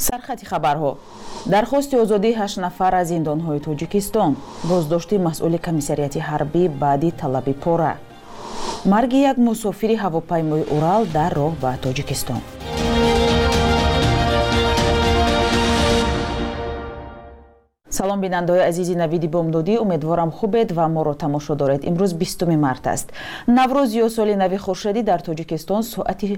сархати хабарҳо. дархости озодии 8 нафар аз зиндонҳои тоҷикистон, боздошти масъули комиссарияти ҳарбӣ баъди талаби пора, марги як мусофири ҳавопаймои Урал дар роҳ ба Тоҷикистон. салом бинандаҳои азизи навиди бомдодӣ, умедворам хубед ва моро тамошо доред. имрӯз 20 март аст. наврӯз ё соли нави хуршедӣ дар Тоҷикистон соати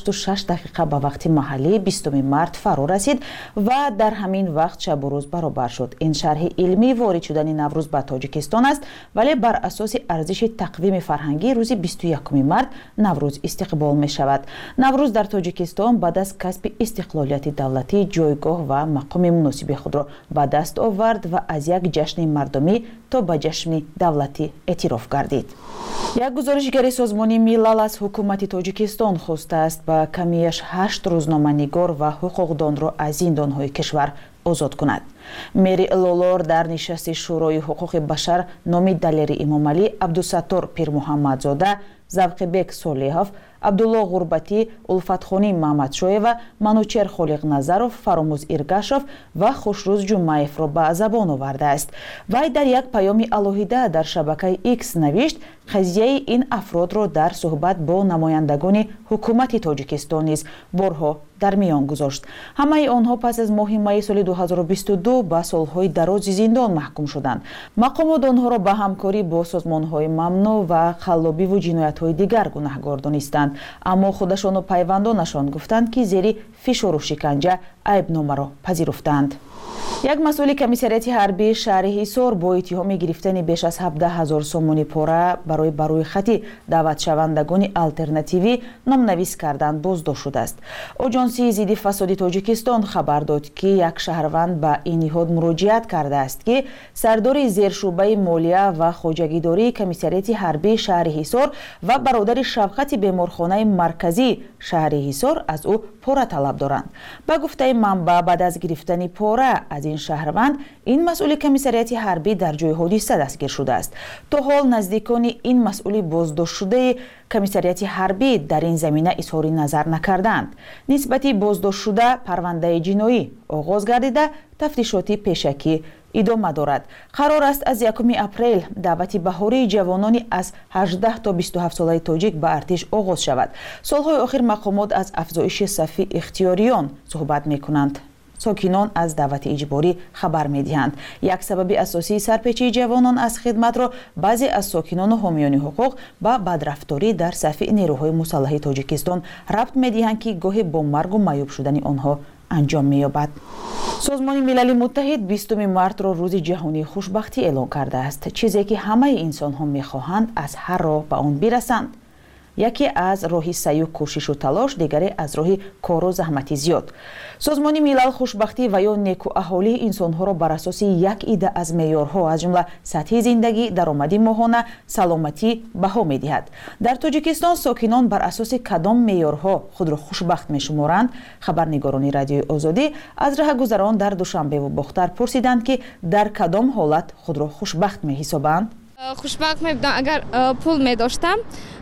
8:06 ба вақти маҳаллӣ 20 март фаро расид ва дар ҳамин вақт шабу рӯз баробар шуд. ин шарҳи илмии ворид шудани наврӯз ба Тоҷикистон аст, вале бар асоси арзиши тақвими фарҳангӣ рӯзи 21 март наврӯз истиқбол мешавад. наврӯз дар Тоҷикистон баъд аз касби истиқлолияти давлатӣ ҷойгоҳ ва мақоми муносиби худро ба даст овард ва аз як ҷашни мардумӣ то ба ҷашни давлатӣ эътироф гардид. як гузоришгари созмони милал аз ҳукумати Тоҷикистон хостааст ба камияш 8 рӯзноманигор ва ҳуқуқдонро аз зиндонҳои кишвар озод кунад. мери лолор дар нишасти шӯрои ҳуқуқи башар номи далери Имомалӣ, Абдусаттор Пирмуҳаммадзода, Завқибек Солеҳов, Абдулло Ғурбатӣ, Улфатхонӣ Маҳмадшоева, Манучер Холиқназаров, Фаромӯз Иргашов ва Хушрӯз Ҷумаевро ба забон овардааст. вай дар як паёми алоҳида дар шабакаи X навишт, қазияи ин афродро дар суҳбат бо намояндагони ҳукумати Тоҷикистон низ борҳо дар миён гузошт. ҳамаи онҳо пас аз моҳи майи соли 2022 ба солҳои дарози зиндон маҳкум шуданд. мақомот онҳоро ба ҳамкорӣ бо созмонҳои мамнӯъ ва қаллобиву ҷиноятҳои дигар гунаҳгор донистанд, аммо худашону пайвандонашон гуфтанд, ки зери фишору шиканҷа айбномаро пазируфтанд. як масъули комиссарияти ҳарбии шаҳри Ҳисор бо иттиҳоми гирифтани беш аз 17 000 сомони пора барои барои хати даъватшавандагони алтернативӣ номнавис кардан боздошт шудааст. оҷонсии зидди фасоди Тоҷикистон хабар дод, ки як шаҳрванд ба ин ниҳод муроҷиат кардааст, ки сардори зершӯъбаи молия ва хоҷагидории комиссарияти ҳарбии шаҳри Ҳисор ва бародари Шавқати беморхонаи марказии шаҳри Ҳисор аз ӯ пора талаб доранд. ба гуфтаи манбаъ, баъд аз гирифтани пора аз ин шаҳрванд, ин масъули комиссарияти ҳарбӣ дар ҷои ҳодиса дастгир шудааст. то ҳол наздикони ин масъули боздоштшудаи комиссарияти ҳарбӣ дар ин замина изҳори назар накарданд. нисбати боздоштшуда парвандаи ҷиноӣ оғоз гардида, тафтишоти пешакӣ идома дорад. қарор аст аз 1 апрел даъвати баҳории ҷавонони аз 18 то 27 солаи тоҷик ба артиш оғоз шавад. солҳои охир мақомот аз афзоиши сафи ихтиёриён суҳбат мекунанд. сокинон аз даъвати иҷборӣ хабар медиҳанд. як сабаби асосии сарпечии ҷавонон аз хидматро баъзе аз сокинону ҳомиёни ҳуқуқ ба бадрафторӣ дар сафи нерӯҳои мусаллаҳи Тоҷикистон рабт медиҳанд, ки гоҳе бо маргу маъюб шудани онҳо анҷом меёбад. созмони милали муттаҳид 20 мартро рӯзи ҷаҳонии хушбахтӣ эълон кардааст. чизе ки ҳамаи инсонҳо мехоҳанд аз ҳар роҳ ба он бирасанд. яке аз роҳи саюк кӯшишу талош, дигаре аз роҳи кору заҳмати зиёд. созмони милал хушбахтӣ ва ё некуаҳолии инсонҳоро бар асоси як ида аз меъёрҳо, аз ҷумла сатҳи зиндагӣ, даромади моҳона, саломатӣ баҳо медиҳад. дар Тоҷикистон сокинон бар асоси кадом меъёрҳо худро хушбахт мешуморанд? хабарнигорони радиои Озодӣ аз раҳгузарон дар Душанбеву Бохтар пурсиданд, ки дар кадом ҳолат худро хушбахт меҳисобанд. хушбахт мебудам агар пул медоштам,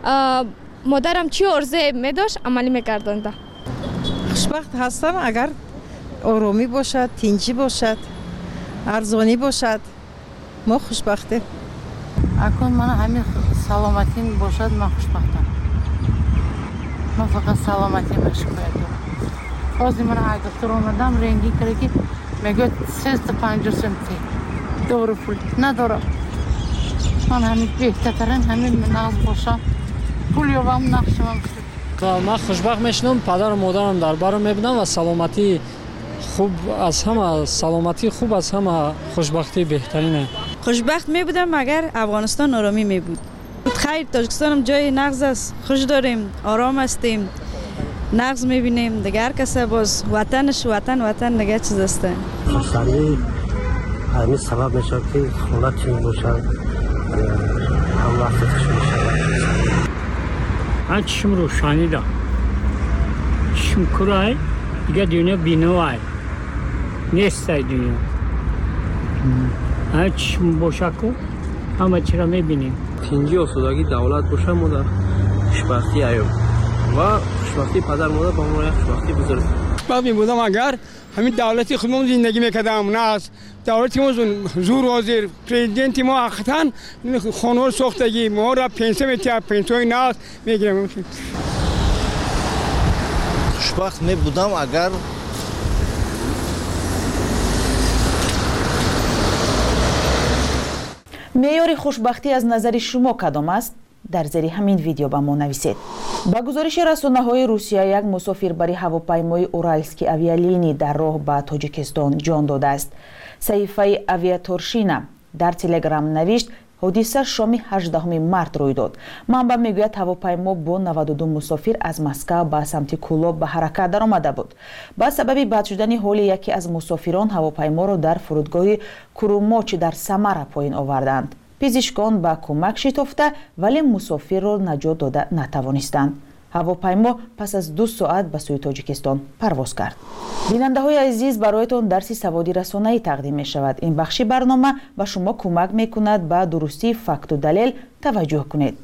модарам чӣ орзуе медошт амалӣ мекардонда. хушбахт ҳастам агар оромӣ бошад, тинҷӣ бошад, арзонӣ бошад, мо хушбахтем. акун мана ҳамин саломатӣ бошад, ман хушбахтам. ман фақат саломатӣ мешукоят дорам. ҳозир мана ай доктор омадам, рентген кардем, ки мегӯяд 350 сомти дору пул надорам. ман ҳамин беҳтарин ҳамин нағз бошам, пул ёбам нақшавам шуд. ман хушбахт мешунам, падару модарам дар барам мебудам ва саломатӣ хуб аз ҳама, саломатӣ хуб аз ҳама хушбахтӣ беҳтарине. хушбахт мебудам агар Афғонистон оромӣ мебуд. хайр, Тоҷикистонам ҷои нағз аст, хуш дорем, ором ҳастем, нағз мебинем. дигар каса боз ватанаш ватан дигар чиз аст. масъалаи ҳамин сабаб мешавад, ки ҳолат чӣ бошад, ҳам вақте чӣ мешавад. من چشم روشنی دارم، چشم کرای دیگه دنیا بینوای نیست دنیا. هر چشم باشه کو همه چی را میبینیم. تینجی آسودگی دولت باشه ما در خوشبختی ایام و خوشبختی پدر مادر با ما یک خوشبختی بزرگ. خوشبخت میبودم اگر همین دولتی خودمون زندگی میکردم نه از دولتی ما زور وزیر پرزیدنت ما اخطاً خانور ساختگی ما را پنسه میتیم پنسه نه میگیرم. خوشبخت می بودم اگر معیار خوشبختی از نظر شما کدام است؟ در زیر همین ویدیو با ما نویسید. با گزارش رسانه‌های روسیه یک مسافربری هواپیمای اورالسکی آویالینی در راه به تاجیکستان جان داده است. صحیفه آویاتورشینا در تلگرام نوشت حادثه شام 18 مارت روی داد. منبع میگوید هواپیما با 92 مسافر از مسکو به سمت کولوب به حرکت درآمده بود. با سبب بد شدن حال یکی از مسافران هواپیما را در فرودگاه کروماچ در سمر پایین آوردند. پزشکان به کمک شتافته ولی مسافر را نجات داده نتوانستند. هواپیما پس از 2 ساعت به سوی تاجیکستان پرواز کرد. بیننده های عزیز، برایتان درسی سوادی رسانه‌ای تقدیم می شود. این بخشی برنامه به شما کمک می کند به درستی فکت و دلیل توجه کنید.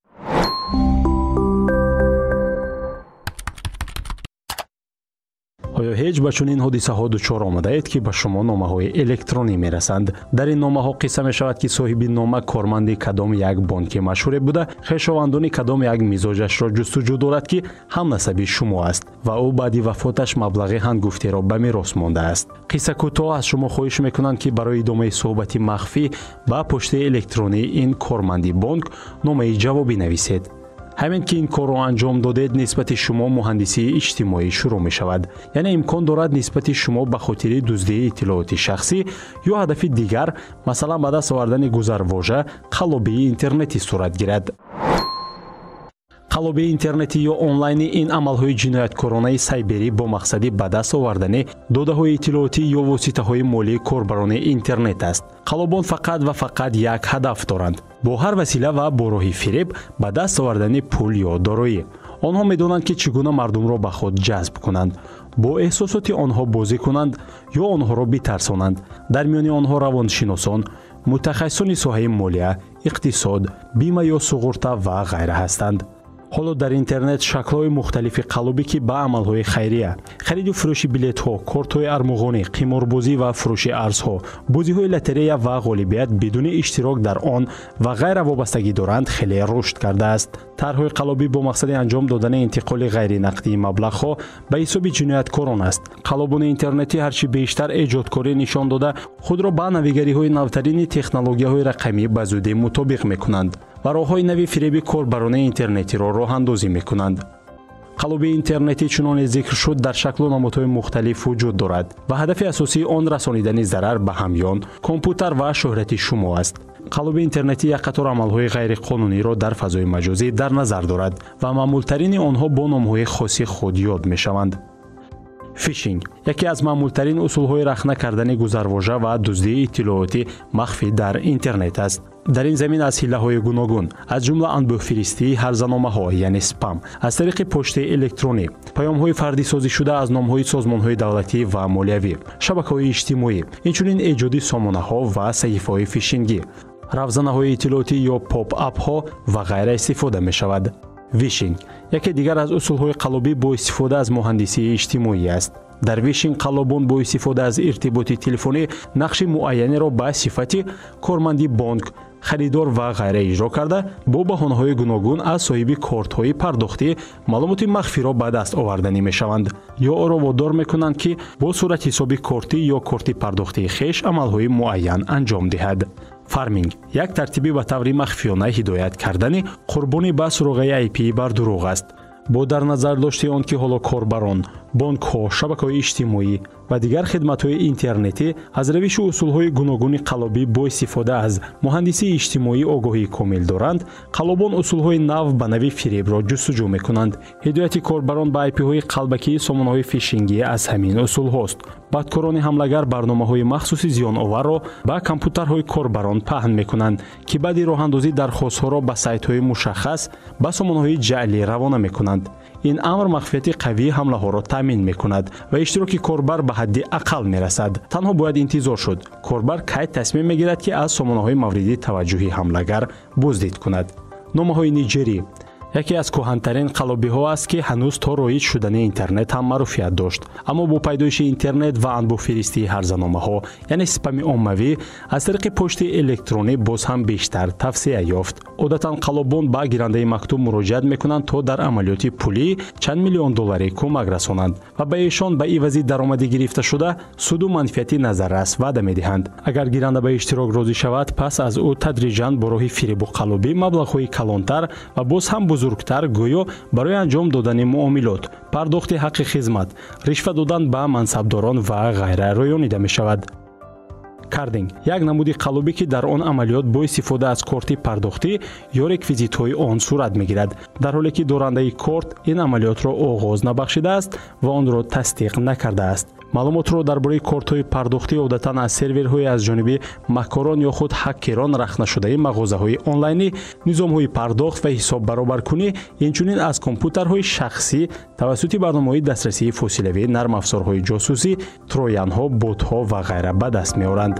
آیا هیچ به چنین حادثه‌ها دچار آمده اید که به شما نامه‌های الکترونی می‌رسند؟ در این نامه‌ها قصه می‌شود که صاحب نامه کارمند کدام یک بانک مشهور بوده، خویشاوندان کدام یک مزاجش را جستجو دارد که هم نسبی شما است و او بعد وفاتش مبلغ هنگفتی را به میراث مانده است. قصه کوتاه از شما خواهش می‌کنند که برای ادامه صحبت مخفی با پست الکترونی این کارمند بانک نامه جوابی نویسید. همین که این کار را انجام دادید نسبت شما مهندسی اجتماعی شروع می شود. یعنی امکان دارد نسبت شما به خاطر دزدی اطلاعات شخصی یا هدف دیگر، مثلا به دست آوردن گذرواژه قلابی اینترنتی صورت گیرد. قلابی اینترنتی یا آنلاین این عملهای جنایتکارانه سایبری با مقصد به دست آوردن داده‌های اطلاعاتی یا واسطه‌های مالی کاربران اینترنت است. قلابان فقط و فقط یک هدف دارند: با هر وسیله و با راه فریب به دست آوردن پول یا دارایی. آنها می‌دانند که چگونه مردم را به خود جذب کنند، با احساسات آنها بازی کنند یا آنها را بترسانند. در میان آنها روانشناسان، متخصصان ساحه مالیه، اقتصاد، بیمه یا سقورته و غیره هستند. حالا در اینترنت شکل‌های مختلف قلابی که به عمل‌های خیریه، خرید و فروش بلیط‌ها، کارت‌های ارمغانی، قماربازی و فروش ارزها، بازی‌های لاتری و غالبیت بدون اشتراک در آن و غیر وابستگی دارند خیلی رشد کرده است. طرح‌های قلابی با مقصد انجام دادن انتقال غیر نقدی مبلغ‌ها به حساب جنایتکاران است. قلابان اینترنتی هرچی بیشتر ایجادکاری نشان داده خود را با نویگری‌های نوترین تکنولوژی‌های رقمی به زودی مطابق می‌کنند و راه‌های نوی فریب کاربران اینترنتی را راه اندازی می‌کنند. قلاب اینترنتی چنان ذکر شد در شکل و نمادهای مختلف وجود دارد و هدف اساسی آن رسانیدن ضرر به همیان، کامپیوتر و شهرت شما است. قلاب اینترنتی یک قطار عملهای غیر قانونی را در فضای مجازی در نظر دارد و معمولترین آنها با نام‌های خاصی خود یاد می‌شوند. فیشینگ یکی از معمولترین اصول‌های رخنه کردن گذرواژه و دزدی اطلاعاتی مخفی در اینترنت است. در این زمین از حیله‌های گوناگون از جمله انبوه‌فرستی هرزنامه‌ها یعنی اسپام از طریق پست الکترونی، پیام‌های فردی سازی شده از نام‌های سازمان‌های دولتی و مالیوی، شبکه‌های اجتماعی، اینچنین ایجاد سامانه‌ها و صحیفه‌های فیشینگی، روزنه‌های اطلاعاتی یا پاپ اپ‌ها و غیره استفاده می‌شود. ویشینگ یکی دیگر از اصول‌های قلابی با استفاده از مهندسی اجتماعی است. در ویشینگ قلابان با استفاده از ارتباط تلفنی نقش معینی را به صفت کارمندی بانک، خریدار و غیره اجرا کرده با بهانه‌های گوناگون از صاحب کارت‌های پرداختی معلومات مخفی را به دست آوردنی می‌شوند یا آن را وادار می‌کنند که با صورت حساب کارتی یا کارت پرداختی خویش عمل‌های معین انجام دهد. فارمینگ یک ترتیبی به طور مخفیانه هدایت کردن قربانی به سراغ IP بر دروغ است. با در نظر داشته آن که حالا کاربران، بانک‌ها، شبکه‌های اجتماعی و دیگر خدمات‌های اینترنتی از روش و اصول‌های گوناگون قلابی با استفاده از مهندسی اجتماعی آگاهی کامل دارند، قلابان اصول‌های نو به نوع فریب را جستجو می‌کنند. هدایت کاربران به IP-های قلبکی سامانه‌های فیشینگی از همین اصول هاست. بدکاران حمله‌گر برنامه‌های مخصوص زیان‌آور را به کامپیوترهای کاربران پهن می‌کنند که بعد راه‌اندازی درخواست‌ها را به سایت‌های مشخص به سامانه‌های جعلی روانه می‌کنند. این امر مخفیت قوی حمله‌ها را تامین می‌کند و اشتراک کاربر به حد اقل می‌رسد. تنها باید انتظار شد کاربر کی تصمیم می‌گیرد که از سامانه‌های مورد توجه حمله‌گر بازدید کند. نامه‌های نیجری яке аз кӯҳантарин қалобиҳо аст ки ҳанӯз то роиҷ шудани интернет ҳам маъруфият дошт. Аммо бо пайдоиши интернет ва анбӯҳфиристии ҳарзаномаҳо, яъне спами оммавӣ, аз тариқи почти электронӣ боз ҳам бештар тавсея ёфт. Одатан қалобон ба гирандаи мактуб муроҷиат мекунанд то дар амалиёти пулӣ чанд миллион долларӣ кӯмак расонанд ва ба эшон ба ивази даромадӣ гирифта шуда суду манфиати назаррас ваъда медиҳанд. Агар гиранда ба иштирок розӣ шавад, пас аз ӯ тадриҷан бо роҳи фиребу қалобӣ маблағҳои калонтар ва боз ҳам бузургтар гӯё барои анҷом додани муомилот, пардохти ҳаққи хизмат, ришва додан ба мансабдорон ва ғайра рӯёнида мешавад. Кардинг як намуди қалобе ки дар он амалиёт бо истифода аз корти пардохтӣ ё реквизитҳои он сурат мегирад, дар ҳоле ки дорандаи корт ин амалиётро оғоз набахшидааст ва онро тасдиқ накардааст. маълумотро дар бораи кортҳои пардохтӣ одатан аз серверҳои аз ҷониби маҳкорон ё худ ҳаккерон рахнашудаи мағозаҳои онлайнӣ, низомҳои пардохт ва ҳисоббаробаркунӣ, инчунин аз компютерҳои шахсӣ тавассути барномаҳои дастрасии фосилавӣ, нармафзорҳои ҷосусӣ, троянҳо, ботҳо ва ғайра ба даст меоранд.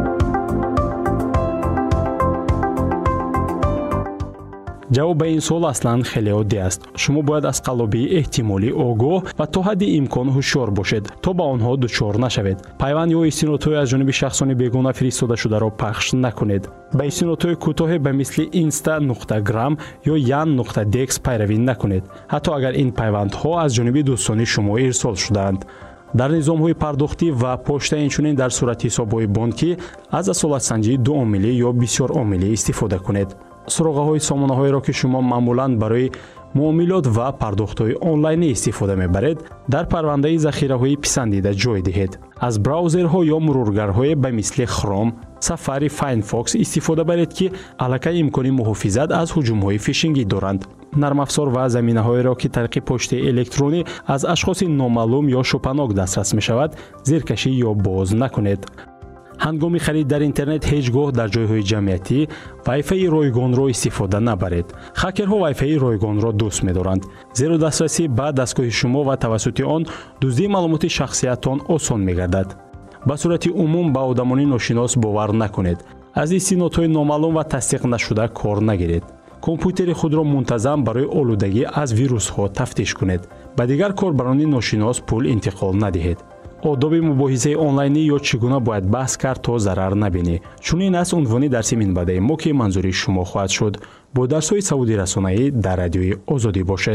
ҷавоб ба ин суол аслан хеле оддӣ аст. Шумо бояд аз қалобии эҳтимолӣ огоҳ ва то ҳадди имкон ҳушёр бошед, то ба онҳо дучор нашавед. Пайванд ё истинодҳои аз ҷониби шахсони бегона фиристодашударо пахш накунед. Ба истинодҳои кӯтоҳе ба мисли insta.gram ё yan.dex пайравӣ накунед, ҳатто агар ин пайвандҳо аз ҷониби дӯстони шумо ирсол шудаанд. дар низомҳои пардохтӣ ва почта, инчунин дар сурати ҳисобҳои бонкӣ аз асолатсанҷии дуомилӣ ё бисёромилӣ истифода кунед. суроғаҳои сомонаҳоеро ки шумо маъмулан барои муомилот ва пардохтҳои онлайнӣ истифода мебаред, дар парвандаи захираҳои писандида ҷой диҳед. аз браузерҳо ё мурургарҳое ба мисли Chrome, Safari, Firefox истифода баред ки аллакай имкони муҳофизат аз ҳуҷумҳои фишингӣ доранд. нармафзор ва заминаҳоеро ки тариқи почтаи электронӣ аз ашхоси номаълум ё шупанок дастрас мешавад, зеркашӣ ё боз накунед. ҳангоми харид дар интернет ҳеҷ гоҳ дар ҷойҳои ҷамъиятӣ вайфаи ройгонро истифода набаред. хакерҳо вайфаи ройгонро дӯст медоранд, зеро дастрасӣ ба дастгоҳи шумо ва тавассути он дуздии маълумоти шахсиятон осон мегардад. ба сурати умум ба одамони ношинос бовар накунед. аз истинодҳои номаълум ва тасдиқ нашуда кор нагиред. компютери худро мунтазам барои олудагӣ аз вирусҳо тафтиш кунед. ба дигар корбарони ношинос пул интиқол надиҳед. одоби мубоҳисаи онлайнӣ ё чӣ гуна бояд баҳс кард то зарар набинӣ. чунин аст унвони дарси минбаъдаи мо ки манзури шумо хоҳад шуд. бо дарсҳои савуди расонаӣ дар радиои озодӣ бошед.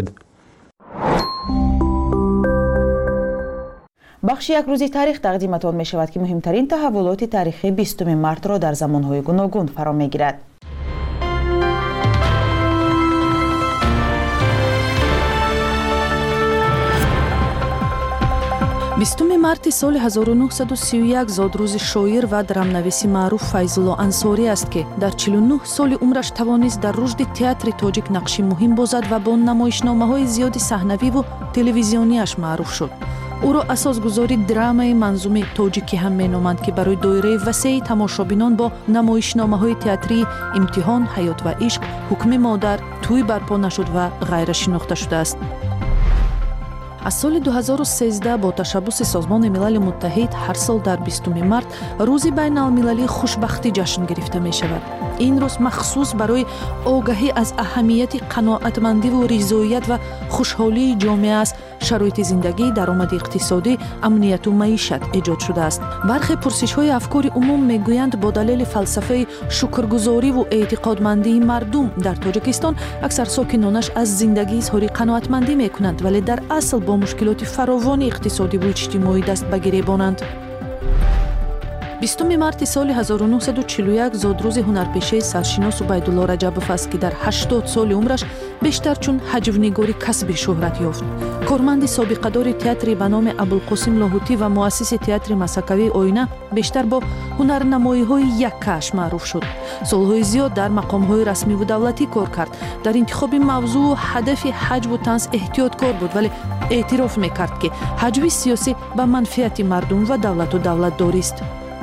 бахши як рӯзи таърих тақдиматон мешавад ки муҳимтарин таҳаввулоти таърихи 20 мартро дар замонҳои гуногун фаро мегирад. بیستم مارت سال 1931 زاد روز شاعر و درامنویس معروف فیض‌الله انصاری است که در 49 سال عمرش توانست در رشد تئاتر تاجیک نقشی مهم بازد و با نمایشنامه‌های زیاد صحنوی و تلویزیونیش معروف شد. او را اساسگذاری درامای منظومه تاجیکی هم می‌نامند که برای دایره وسیع تماشابینان با نمایشنامه‌های تئاتری امتحان، حیات و عشق، حکم مادر، توی برپا نشد و غیره شناخته شده است. از سال 2013 با تشبث سازمان ملل متحد هر سال در 20 مارت روز بین المللی خوشبختی جشن گرفته می شود. این روز مخصوص برای آگاهی از اهمیت قناعتمندی و رضایت و خوشحالی جامعه است. شرایط زندگی، درآمد اقتصادی، امنیت و معیشت ایجاد شده است. برخی پرسش‌های افکار عموم میگویند با دلیل فلسفه شکرگزاری و اعتقادمندی مردم در تاجیکستان اکثر ساکنانش از زندگی اظهار قناعتمندی میکنند، ولی در اصل با مشکلات فراوان اقتصادی و اجتماعی دست به گریبانند. 20 مارت سال 1941 زاد روز هنرپیشه سرشناس عبیدالله رجبوف است که در 80 سال عمرش بیشتر چون هجونگاری کسب شهرت یافت. کارمند سابقه‌دار تئاتر به نام ابوالقاسم لاهوتی و مؤسس تئاتر مسکوی آینه بیشتر با هنرنمایی‌های یککش معروف شد. سالهای زیاد در مقام‌های رسمی و دولتی کار کرد. در انتخاب موضوع و هدف حجب و طنز احتیاطکار بود، ولی اعتراف می‌کرد که حجب سیاسی به منفعت مردم و دولتداری است.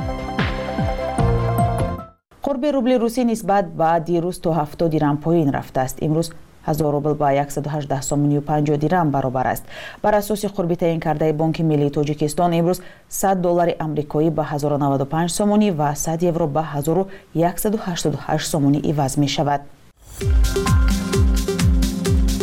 قرب روبل روسی نسبت به دیروز تا 70 درم پایین رفته است. امروز 1000 روبل با 118.50 درم برابر است. بر اساس قربی تعیین کرده بانک ملی تاجیکستان امروز $100 آمریکایی به 1095 سومونی و 100 یورو به 1188 سومونی عوض می شود.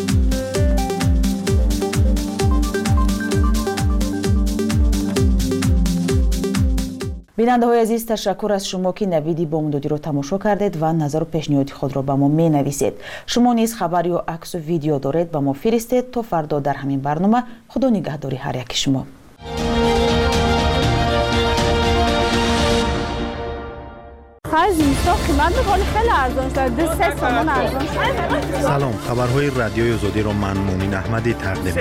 بیننده‌های عزیز، تشکر از شما که نویدی بامدادی رو تماشا کردید و نظر و پیشنهادات خود را به ما می‌نویسید. شما نیز خبر یا عکس و ویدیو دارید به ما فرستید تا فردا در همین برنامه. خدا نگهداری هر یک شما. سلام، خبرهای رادیوی آزادی را من مومن احمدی تقدیم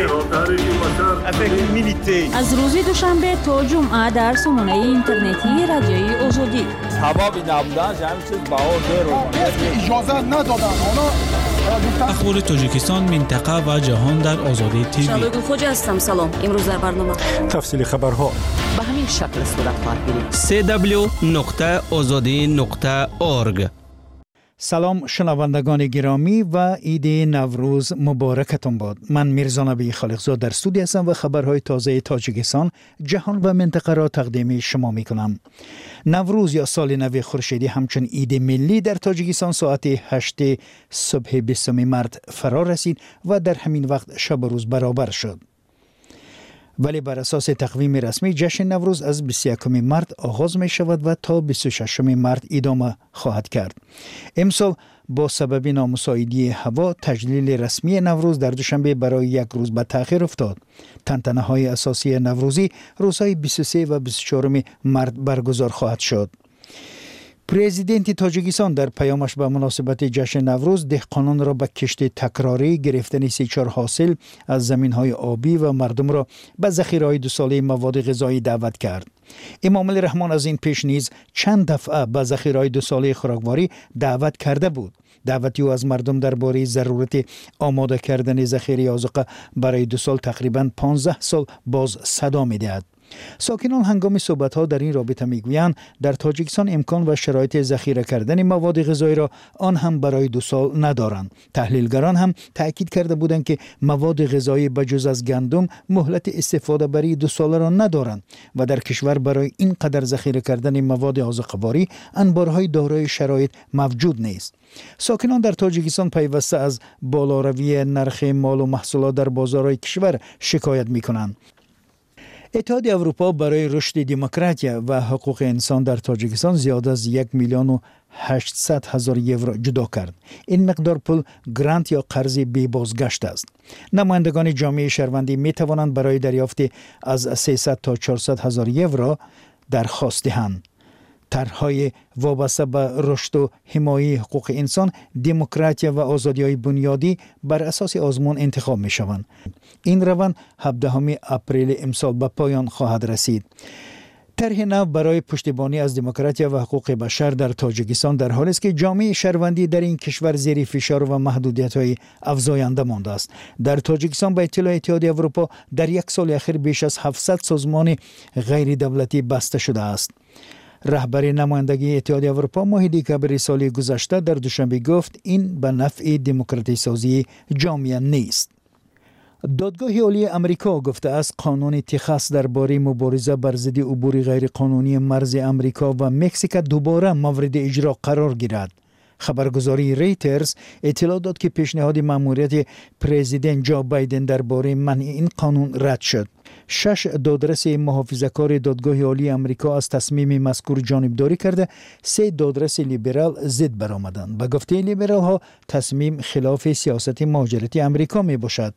می‌کنم. از روز دوشنبه تا جمعه در سامانه اینترنتی رادیوی آزادی. سبب نبودن همین چیز اجازه ندادن. اخبار تاجیکستان، منطقه و جهان در آزادی تیوی. شبگون خوج هستم. سلام. امروز در برنامه تفصیل خبرها به همین شکل صورت خواهد گرفت. www.azadi.org. سلام شنوندگان گرامی و عید نوروز مبارکتون باد. من میرزا نبی خالقزاد در استودیو هستم و خبرهای تازه تاجیکستان، جهان و منطقه را تقدیم شما میکنم. نوروز یا سال نو خورشیدی همچون عید ملی در تاجیکستان ساعت 8 صبح 20 مارت فرا رسید و در همین وقت شب و روز برابر شد. ولی بر اساس تقویم رسمی جشن نوروز از 21 مارت آغاز می شود و تا 26 مارت ادامه خواهد کرد. امسال با سبب نامساعدی هوا تجلیل رسمی نوروز در دوشنبه برای یک روز به تأخیر افتاد. تنتنه های اساسی نوروزی روزهای 23 و 24 مارت برگزار خواهد شد. پرزیدنت تاجیکستان در پیامش به مناسبت جشن نوروز دهقانان را به کشت تکراری گرفتن سیچار حاصل از زمین‌های آبی و مردم را به ذخیره‌های 2 ساله مواد غذایی دعوت کرد. امام علی رحمان از این پیش نیز چند دفعه به ذخیره‌های 2 ساله خوراکواری دعوت کرده بود. دعوتی او از مردم درباره ضرورت آماده کردن ذخیره آذوقه برای 2 سال تقریباً 15 سال باز صدا می‌دهد. ساکنان هنگام صحبت‌ها در این رابطه میگویند در تاجیکستان امکان و شرایط ذخیره کردن مواد غذایی را آن هم برای 2 سال ندارند. تحلیلگران هم تأکید کرده بودند که مواد غذایی بجز از گندم مهلت استفاده برای 2 سال را ندارند و در کشور برای این قدر ذخیره کردن مواد آذوقه‌واری انبارهای دارای شرایط موجود نیست. ساکنان در تاجیکستان پیوسته از بالاروی نرخ مال و محصولات در بازارهای کشور شکایت می‌کنند. اتحادیه اروپا برای رشد دموکراتیا و حقوق انسان در تاجیکستان زیاد از 1,800,000 یورو جدا کرد. این مقدار پول گرانت یا قرض بی بازگشت است. نمایندگان جامعه شهروندی می توانند برای دریافت از 300 تا 400,000 یورو درخواست دهند. طرح‌های وابسته به رشد و حمایت حقوق انسان، دموکراتیا و آزادی‌های بنیادی بر اساس آزمون انتخاب می‌شوند. این روند 17 اپریل امسال به پایان خواهد رسید. طرح نو برای پشتیبانی از دموکراتیا و حقوق بشر در تاجیکستان در حالی است که جامعه شهروندی در این کشور زیر فشار و محدودیت‌های افزاینده مانده است. در تاجیکستان به اطلاع اتحادیه اروپا در یک سال اخیر بیش از 700 سازمان غیر دولتی بسته شده است. رهبر نمایندگی اتحادیه اروپا ماه دسامبر سال گذشته در دوشنبه گفت این به نفع دموکراتی سازی جامعه نیست. دادگاه عالی امریکا گفته است قانون تگزاس درباره مبارزه بر ضد عبور غیرقانونی مرز امریکا و مکزیک دوباره مورد اجرا قرار گیرد. خبرگزاری ریترز اطلاع داد که پیشنهاد مأموریت پرزیدنت جو بایدن درباره منع این قانون رد شد. 6 دادرس محافظه‌کار دادگاه عالی امریکا از تصمیم مذکور جانبداری کرده، 3 دادرس لیبرال ضد برآمدند. به گفته لیبرال ها تصمیم خلاف سیاست مهاجرتی امریکا می باشد.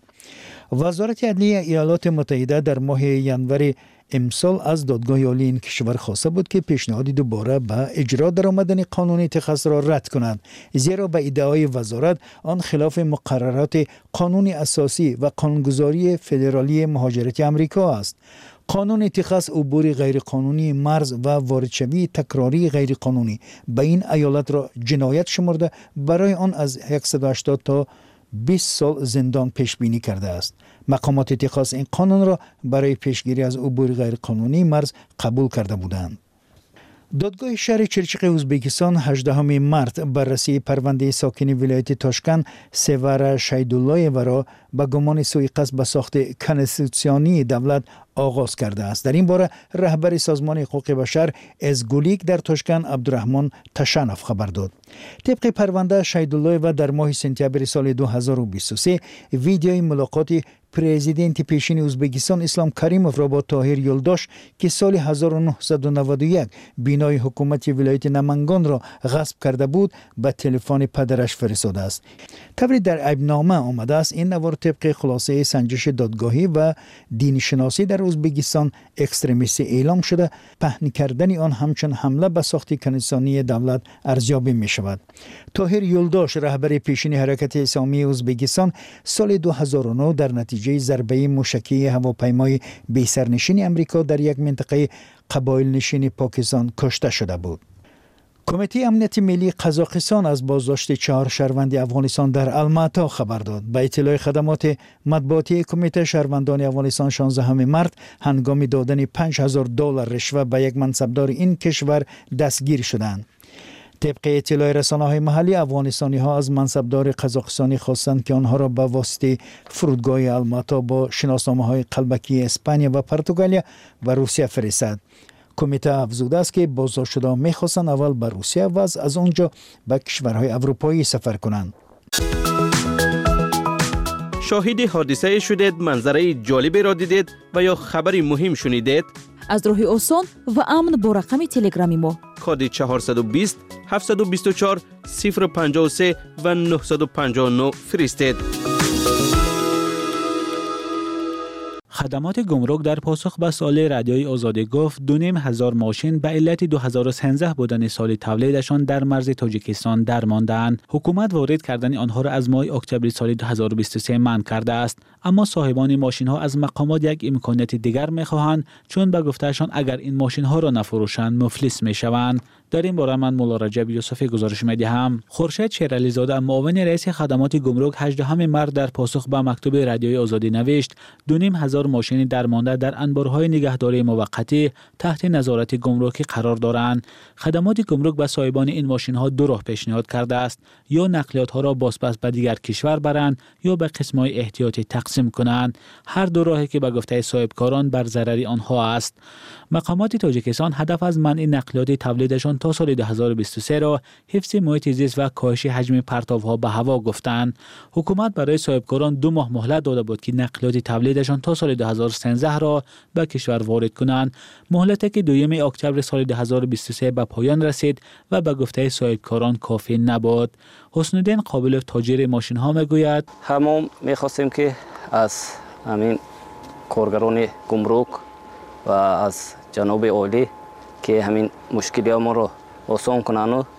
وزارت عدلیه ایالات متحده در ماه ژانویه امسال از دادگاه عالی این کشور خواسته بود که پیشنهاد دوباره به اجرا درآمدن قانون تگزاس را رد کند، زیرا به ادعای وزارت آن خلاف مقررات قانون اساسی و قانونگذاری فدرالی مهاجرتی امریکا است. قانون تگزاس عبور غیرقانونی مرز و واردشوی تکراری غیرقانونی به این ایالت را جنایت شمرده برای آن از 180 تا 20 سال زندان پیش بینی کرده است. مقامات تگزاس این قانون را برای پیشگیری از عبور غیرقانونی مرز قبول کرده بودند. دادگاه شهر چرچق ازبکستان 18 مارت بررسی پرونده ساکن ولایت تاشکند سیور شیدالله‌یeva را به گمان سوء قصد به ساخت کنستیتوسیونی دولت آغاز کرده است. در این باره رهبر سازمان حقوق بشر از گولیک در تاشکند عبدالرحمن تشنف خبر داد. طبق پرونده شهیدالله و در ماه سپتامبر سال 2023 ویدیوی ملاقات پرزیدنت پیشین ازبکستان اسلام کریموف را با طاهر یلداش که سال 1991 بینای حکومت ولایت نمنگان را غصب کرده بود به تلفن پدرش فرستاده است. طوری در عیبنامه آمده است این نوار طبق خلاصه سنجش دادگاهی و دین شناسی در ازبکستان اکستریمیستی اعلام شده، پهن کردن آن همچون حمله به ساخت کنستیتوسیونی دولت ارزیابی می شود. طاهر یلداش رهبر پیشین حرکت اسلامی ازبکستان سال 2009 در نتیجه ضربه موشکی هواپیمای بی سرنشین امریکا در یک منطقه قبایل نشین پاکستان کشته شده بود. کمیته امنیت ملی قزاقستان از بازداشت 4 شهروند افغانستان در الماتا خبر داد. به اطلاع خدمات مطبوعاتی کمیته، شهروندان افغانستان 16 مارس هنگام دادن $5000 رشوه به یک منصبدار این کشور دستگیر شدند. طبق اطلاع رسانه‌های محلی، افغانستانی‌ها از منصبدار قزاقستانی خواستند که آنها را به واسطه فرودگاه الماتا با شناسنامه‌های قلبکی اسپانیا و پرتغالیا و روسیه فرستد. کمیته افزوده است که بازداشت شده می‌خواستند اول به روسیه و از آنجا به کشورهای اروپایی سفر کنند. شاهد حادثه شدید، منظره جالبی را دیدید و یا خبری مهم شنیدید؟ از راه آسان و امن با رقم تلگرامی ما کد 420 724 053 و 959 فرستید. خدمات گمرک در پاسخ به سوال رادیوی آزادی گفت 2,500 ماشین به علت 2013 بودن سال تولیدشان در مرز تاجیکستان درماندند. حکومت وارد کردن آنها را از ماه اکتبر سال 2023 منع کرده است، اما صاحبان ماشین ها از مقامات یک امکانات دیگر می‌خواهند، چون به گفتهشان اگر این ماشین ها را نفروشند مفلس می‌شوند. در این باره من مولا رجب یوسفی گزارش می‌دهم. خورشید شیرعلی زاده، معاون رئیس خدمات گمرک، 18 مارس در پاسخ به مکتوب رادیوی آزادی نوشت 2,500 ماشین درمانده در انبارهای نگهداری موقتی تحت نظارت گمرکی قرار دارند. خدمات گمرک به صاحبان این ماشین ها دو راه پیشنهاد کرده است: یا نقلیات ها را بازپس به دیگر کشور برند یا به قسم‌های احتیاطی تقسیم کنند. هر دو راهی که به گفته صاحبکاران بر ضرر آنها است. مقامات تاجیکستان هدف از منع نقلیات تولیدشان تا سال 2023 را حفظ محیط زیست و کاهش حجم پرتاب‌ها به هوا گفتند. حکومت برای صاحبکاران 2 ماه مهلت داده بود که نقلیات تولیدشان تا سال 2013 را به کشور وارد کنند. مهلتی که 2 اکتبر سال 2023 به پایان رسید و به گفته صاحبکاران کافی نبود. حسن الدین قابل تاجر ماشین ها میگوید همون میخواستیم که از همین کارگران گمرک و از جناب عالی که همین مشکلی ما رو آسان کنن و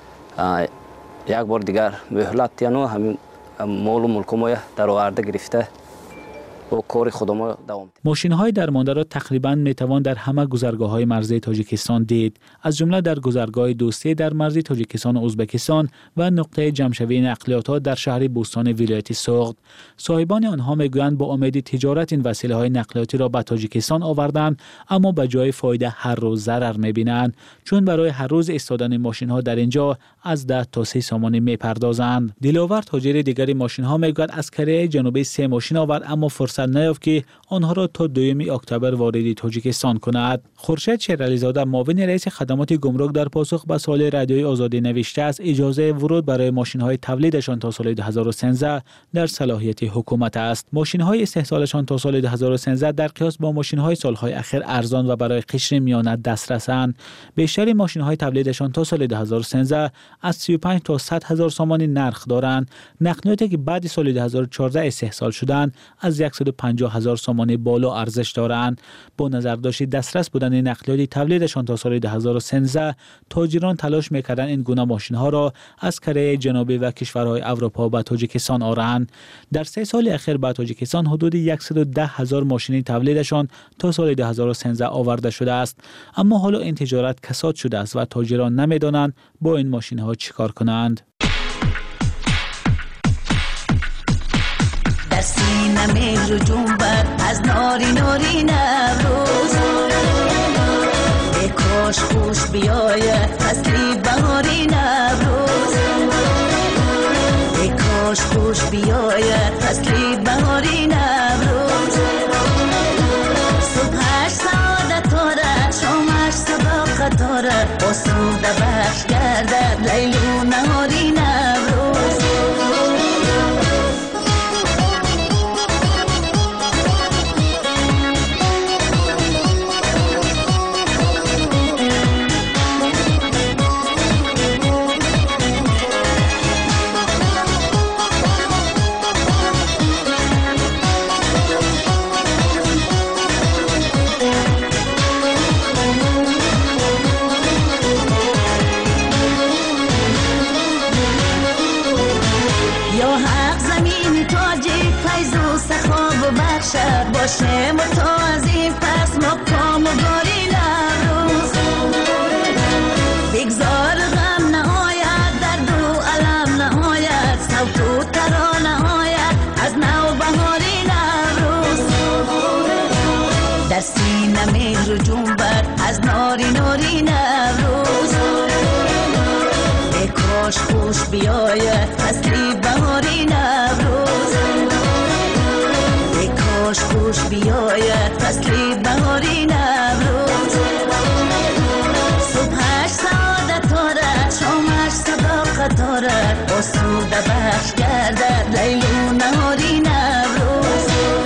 یک بار دیگر مهلت دیدن و همین مال و ملک ما در آورده گرفته و کار خود ما دوام. ماشین های درمانده را تقریبا میتوان در همه گذرگاه های مرزی تاجیکستان دید، از جمله در گذرگاه دوستی در مرزی تاجیکستان و ازبکستان و نقطه جمع‌شوی نقلیات ها در شهر بوستان ولایت سوغد. صاحبان آنها میگویند با امید تجارت این وسیله های نقلیاتی را به تاجیکستان آوردند، اما به جای فایده هر روز ضرر میبینند، چون برای هر روز ایستادن ماشین ها در اینجا از 10 تا 30 سامانی میپردازند. دلاور تاجر دیگری ماشین ها میگوید از کره جنوبی 3 ماشین آورد، اما فرصت نیافت که آنها را تا 2 اکتبر وارد تاجیکستان کند. خورشید شیرعلی زاده، معاون رئیس خدمات گمرک، در پاسخ به سوال رادیوی آزادی نوشته است اجازه ورود برای ماشین‌های تولیدشان تا سال 2013 در صلاحیت حکومت است. ماشین‌های استحصالشان تا سال 2013 در قیاس با ماشین‌های سال‌های اخیر ارزان و برای قشر میانه دسترسند. بیشتر ماشین‌های تولیدشان تا سال 2013 از 35 تا 100 هزار سامانی نرخ دارند. نقلیاتی که بعد سال 2014 استحصال شدند از 150 هزار سامانی بالا ارزش دارند. با نظر داشت دسترس بودن نقلیات تولیدشان تا سال 2013 تاجران تلاش می‌کردند این گونه ماشین‌ها را از کره جنوبی و کشورهای اروپا به تاجیکستان آورند. در 3 سال اخیر به تاجیکستان حدود 110 هزار ماشین تولیدشان تا سال 2013 آورده شده است، اما حالا این تجارت کساد شده است و تاجران نمی‌دانند با این ماشین‌ها چیکار کنند. در سینه مهر جنبت از ناری ناری نوروز، ای کاش خوش بیاید فصلی بهاری نوروز، ای کاش خوش بیاید فصلی بهاری نوروز صبحش سعادت داره شامش صداقت داره آسوده بخش گردد لیل و نهاری نوروز باشه متعظیم پس مقام و باری نوروز بگذار غم نهایت درد و علم نهایت صوت و ترا نهایت از نو بهاری نوروز در سینه مهر و جنبت از ناری ناری نوروز ای کاش خوش بیاید فصلی بهاری نوروز خوش خوش بیاید فصلی بهاری نوروز صبحش سعادت دارد شامش صداقت دارد آسوده بخش گردد لیل و نهاری نوروز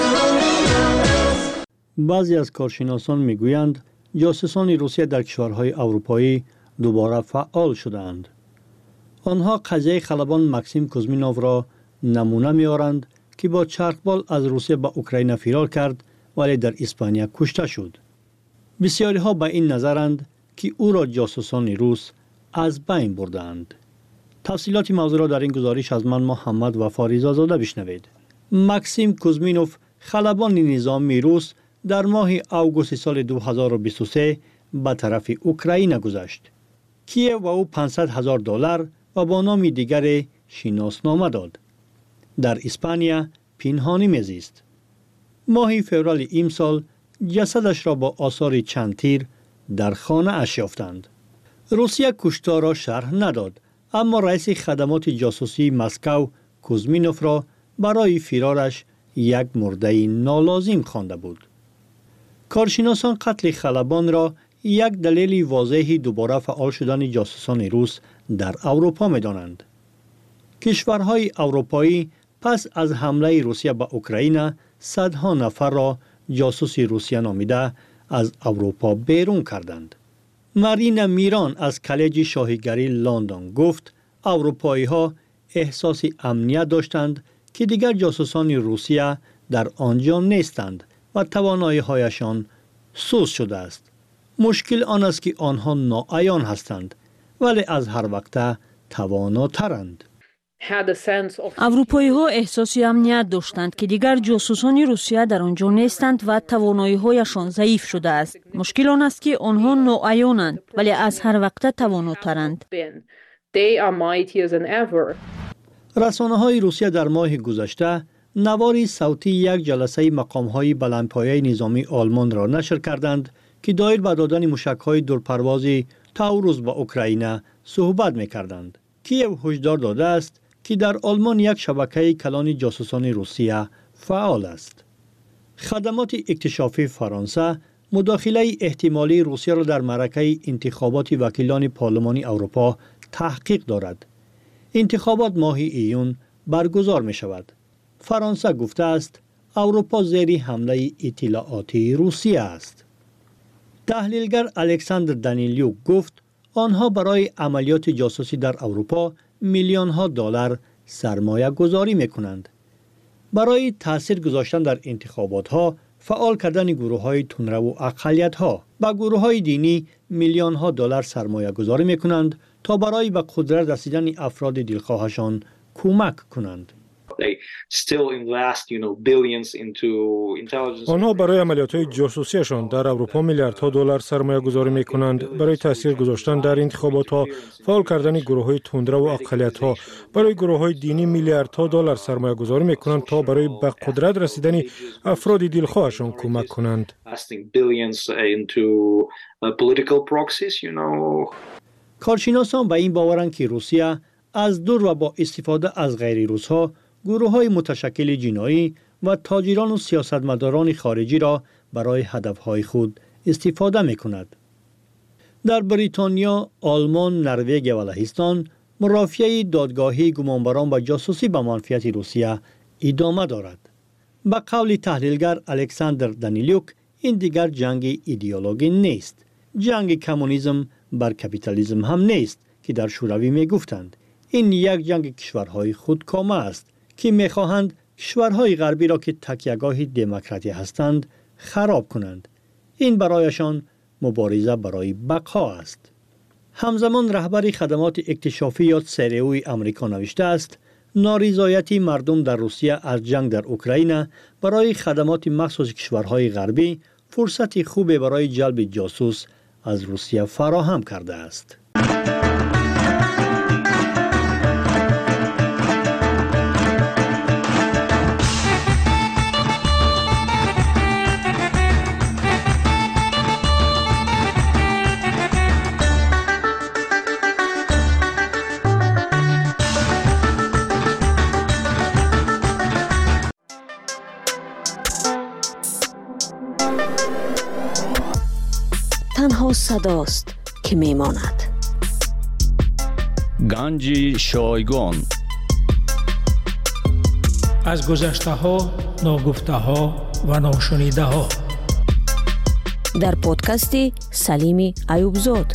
بعضی از کارشناسان میگویند جاسوسان روسیه در کشورهای اروپایی دوباره فعال شدند. آنها قضیه خلبان مکسیم کوزمینوف را نمونه می‌آورند که با چرخبال از روسیه به اوکراین فرار کرد ولی در اسپانیا کشته شد. بسیاری ها به این نظرند که او را جاسوسان روس از بین بردند. تفصیلات موضوع را در این گزارش از من محمد وفا رضازاده بشنوید. مکسیم کوزمینوف خلبان نظام روس در ماه آگوست سال 2023 به طرف اوکراین گذشت. کیف و او $500,000 و با نام دیگر شناسنامه داد. در اسپانیا پنهانی میزیست. ماه فوریه امسال جسدش را با آثار چند تیر در خانه اش یافتند. روسیه کشتار را شرح نداد، اما رئیس خدمات جاسوسی مسکو کوزمینوف را برای فرارش یک مرده نالازم خوانده بود. کارشناسان قتل خلبان را یک دلیل واضح دوباره فعال شدن جاسوسان روس در اروپا می‌دانند. کشورهای اروپایی پس از حمله روسیه به اوکراین صدها نفر را جاسوس روسیه نامیده از اروپا بیرون کردند. مارینا میران از کالج شاهیگری لندن گفت اروپایی ها احساس امنیت داشتند که دیگر جاسوسان روسیه در آنجا نیستند و توانایی هایشان سوس شده است. مشکل آن است که آنها ناعیان هستند ولی از هر وقت تواناترند. اروپایی ها احساس امنیت داشتند که دیگر جاسوسان روسیه در آنجا نیستند و توانایی هایشان ضعیف شده است. مشکل آن است که آنها ناعیانند ولی از هر وقت تواناترند. رسانه های روسیه در ماه گذشته نواری صوتی یک جلسه مقام های بلندپایه نظامی آلمان را نشر کردند که دایر به دادن موشک های دورپروازی تاوروس به اوکراین صحبت می‌کردند. کیف هشدار داده است که در آلمان یک شبکه کلان جاسوسان روسیه فعال است. خدمات اکتشافی فرانسه مداخله احتمالی روسیه را در معرکه انتخابات وکیلان پارلمانی اروپا تحقیق دارد. انتخابات ماه ایون برگزار می شود. فرانسه گفته است اروپا زیر حمله اطلاعاتی روسیه است. تحلیلگر الکساندر دانیلیوک گفت آنها برای عملیات جاسوسی در اروپا میلیون ها دلار سرمایه گذاری می کنند. برای تاثیر گذاشتن در انتخابات ها فعال کردن گروه های تندرو و اقلیت ها و گروه های دینی میلیون ها دلار سرمایه گذاری می کنند تا برای به قدرت رسیدن افراد دلخواهشان کمک کنند. آنها برای عملیات‌های جاسوسیشان در اروپا میلیاردها دلار سرمایه گذاری می کنند. برای تاثیر گذاشتن در انتخابات ها فعال کردن گروه های تندرو و اقلیت ها برای گروه های دینی میلیاردها دلار سرمایه گذاری می کنند تا برای به قدرت رسیدن افراد دلخواهشان کمک کنند. کارشناسان به این باورند که روسیه از دور و با استفاده از غیر روس‌ها گروه‌های متشکل جنایی و تاجران و سیاستمداران خارجی را برای هدفهای خود استفاده می‌کند. در بریتانیا، آلمان، نروژ و لهستان مرافعه دادگاهی گمانبران و جاسوسی به منفعت روسیه ادامه دارد. به قول تحلیلگر الکساندر دانیلیوک، این دیگر جنگ ایدئولوژی نیست. جنگ کمونیسم بر کپیتالیسم هم نیست که در شوروی می گفتند. این یک جنگ کشورهای خودکامه است که می خواهند کشورهای غربی را که تکیهگاه دموکراسی هستند خراب کنند. این برایشان مبارزه برای بقا است. همزمان رهبر خدمات اکتشافی یا CRU امریکا نوشته است نارضایتی مردم در روسیه از جنگ در اوکراین برای خدمات مخصوص کشورهای غربی فرصتی خوب برای جلب جاسوس از روسیه فراهم کرده است. تنها صداست که میماند. گنج شایگان از گذشته ها، ناگفته ها و ناشنیده ها در پادکستی سلیم ایوبزاد.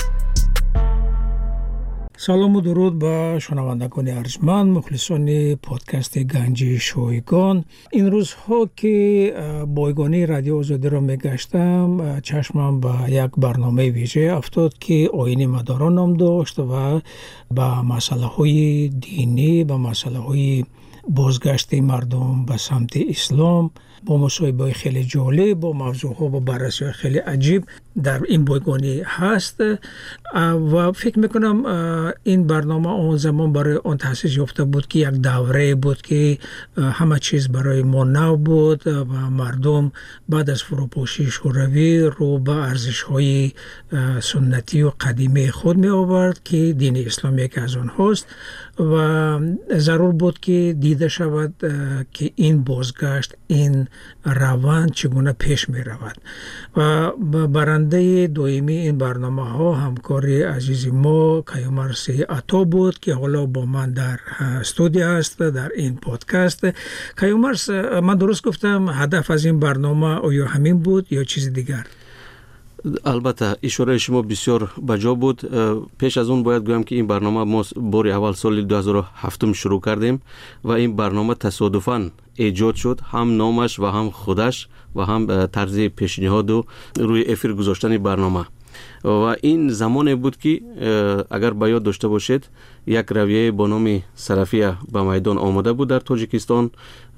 سلام و درود به شنوندگان ارجمند مخلصان پادکست گنج شایگان. این روزها که بایگانی رادیو آزادی را میگشتم چشمم به یک برنامه ویژه افتاد که آیین مداران نام داشت و به مسئله های دینی، به مسئله های بازگشت مردم به سمت اسلام با مصاحبه خیلی جالب، با موضوعها با بررسی خیلی عجیب در این بایگانی هست و فکر میکنم این برنامه اون زمان برای آن تأسیس یافته بود که یک دوره بود که همه چیز برای ما نو بود و مردم بعد از فروپاشی شوروی رو به ارزش‌های سنتی و قدیمی خود می آورد که دین اسلام یک از آنهاست و ضرور بود که دیده شود که این بازگشت، این روند چگونه پیش می رود و برنده دائمی این برنامه ها همکاری عزیز ما کیومرث عطا بود که حالا با من در استودیو است در این پادکست. کیومرث، من درست گفتم هدف از این برنامه آیا همین بود یا چیز دیگر؟ البته اشاره شما بسیار بجا بود. پیش از اون باید گویم که این برنامه ما بار اول سال 2007 شروع کردیم و این برنامه تصادفاً ایجاد شد، هم نامش و هم خودش و هم طرز پیشنهاد و روی افیر گذاشتن برنامه. و این زمانی بود که اگر به یاد داشته باشید یک رویه با نام سلفیه به میدان آمده بود در تاجیکستان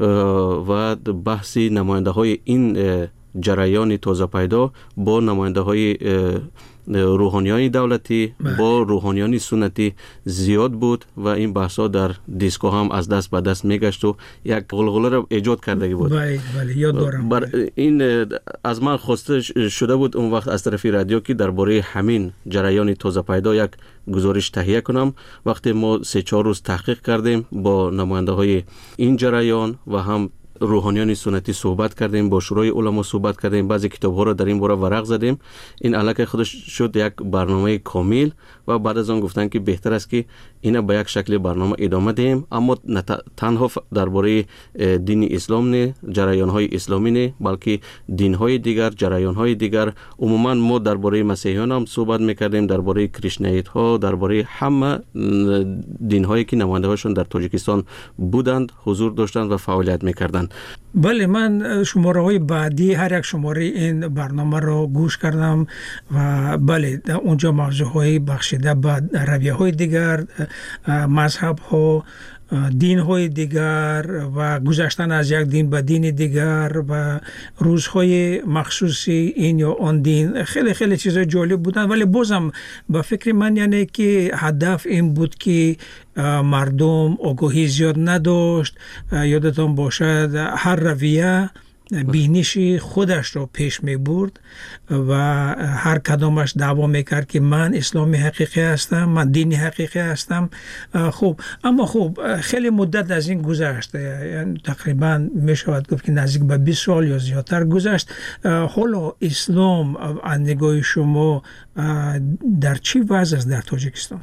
و بحثی نماینده های این جریان تازه پیدا با نماینده های روحانیان دولتی با روحانیان سنتی زیاد بود و این بحثا در دیسکو هم از دست به دست میگشت و یک غلغله را ایجاد کرده بود. بله یاد دارم. این از من خواسته شده بود اون وقت از طرف رادیو که درباره همین جریان تازه پیدا یک گزارش تهیه کنم. وقتی ما 3-4 روز تحقیق کردیم با نماینده های این جریان و هم روحانیان سنتی صحبت کردیم، با شورای علما صحبت کردیم، بعضی کتاب‌ها را در این باره ورق زدیم. این علاقه خودش شد یک برنامه کامل و بعد از آن گفتن که بهتر است که اینا به یک شکل برنامه ادامه دهیم، اما تنها درباره دین اسلام نه، جریان‌های اسلامی نه، بلکه دین‌های دیگر، جریان‌های دیگر. عموما ما درباره مسیحیان هم صحبت می‌کردیم، درباره کریشنایت‌ها، درباره همه دین‌هایی که نماینده‌هاشون در تاجیکستان بودند، حضور داشتند و فعالیت می‌کردند. بله، من شماره های بعدی هر یک شماره این برنامه رو گوش کردم و بله اونجا موضوع های بخشیده به رویه های دیگر، مذهب ها، دین های دیگر و گذشتن از یک دین به دین دیگر و روزهای مخصوصی این یا آن دین، خیلی خیلی چیزای جالب بودن. ولی بازم به فکر من یعنی که هدف این بود که مردم آگاهی زیاد نداشت. یادتان باشد هر رویه بینش خودش رو پیش می برد و هر کدامش دعوا میکرد که من اسلامی حقیقی هستم، من دینی حقیقی هستم. خب اما خب خیلی مدت از این گذشت، یعنی تقریبا می شود گفت که نزدیک به 20 سال یا زیادتر گذشت. حالا اسلام از نگاه شما در چی وضع است در تاجیکستان؟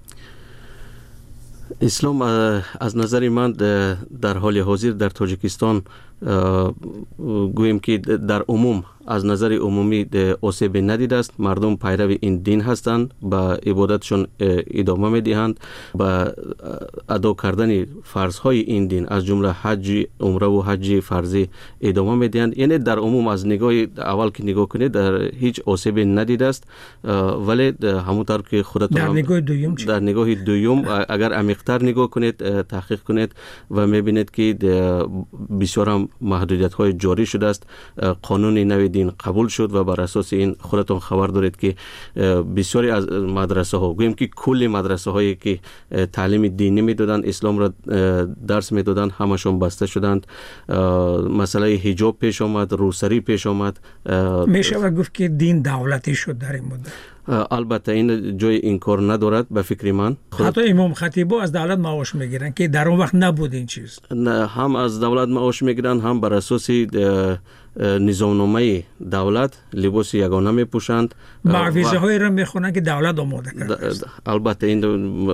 اسلام از نظر من در حال حاضر در تاجیکستان گویم که در عموم از نظر عمومی آسیب ندیده است. مردم پیرو این دین هستند، با عبادتشون ادامه میدهند، با ادا کردن فرضهای این دین از جمله حج، عمره و حج فرضی ادامه میدهند. یعنی در عموم از نگاه اول که نگاه کنید در هیچ آسیب ندیده است. ولی همونطور که خودتون در نگاه دوم چی؟ در نگاه دوم اگر عمیق‌تر نگاه کنید، تحقیق کنید و میبینید که بسیار محدودیت های جاری شده است. قانون نو دین قبول شد و بر اساس این خودتون خبر دارید که بسیاری از مدرسه ها، گویم که کل مدرسه هایی که تعلیم دینی میدادند، اسلام را درس میدادند، همشون بسته شدند. مسئله حجاب پیش آمد، روسری پیش آمد. میشه گفت که دین دولتی شد در این مدت. البته این جای این کار ندارد به فکر من. حتی امام خطیبا از دولت معاش میگیرن که در اون وقت نبود این چیز. نه، هم از دولت معاش میگیرن، هم بر اساس نظامنامه دولت لباس یگانه میپوشند. معویزه های را میخونن که دولت آماده کرده است. البته این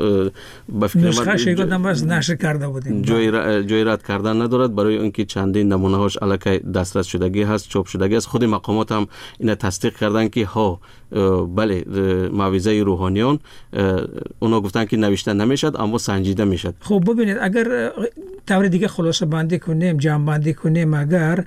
نسخه شیگادم از نشر کرده بودیم. جای رد کردن ندارد، برای اینکه چندین نمونه هاش الکی دسترس شدگی هست، چاپ شدگی است. خود مقامات هم این تصدیق کردن که ها بله معویزه روحانیان اونا گفتن که نوشته نمیشد اما سنجیده میشد. خب ببینید اگر طور دیگه خلاصه بندی کنیم، جمع بندی کنیم، اگر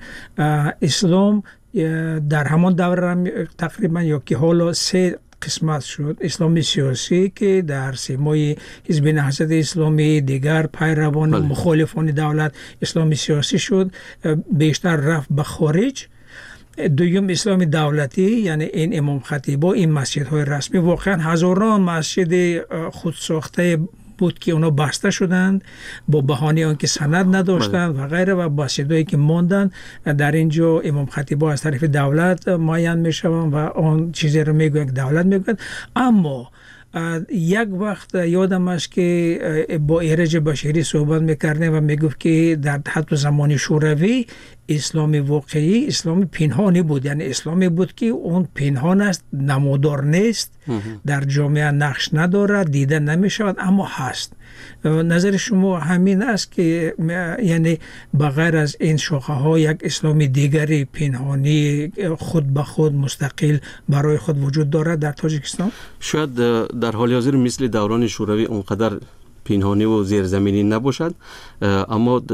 اسلام در همان دوره تقریبا یا که حالا 3 قسمت شد. اسلام سیاسی که در سیمای حزب نهضت اسلامی، دیگر پیروان مخالفان دولت اسلام سیاسی شد، بیشتر رفت به خارج. دوم اسلام دولتی، یعنی این امام خطیبا، این مسجدهای رسمی، واقعا هزاران مسجد خودساخته بود که اونا بسته شدند با بهانه آنکه سند نداشتند و غیره، و مسجدهایی که ماندن در اینجا امام خطیبا از طرف دولت معین میشوند و آن چیزی رو میگویند که دولت میگوید. اما یک وقت یادم است که با ایرج بشیری صحبت میکردیم و میگفت که در حتی زمان شوروی اسلام واقعی اسلام پنهانی بود، یعنی اسلامی بود که اون پنهان است، نمودار نیست، در جامعه نقش ندارد، دیده نمیشود، اما هست. نظر شما همین است که یعنی بغیر از این شاخه ها یک اسلام دیگری پنهانی خود به خود مستقل برای خود وجود دارد در تاجیکستان؟ شاید در حال حاضر مثل دوران شوروی اونقدر پنهانی و زیرزمینی نباشد، اما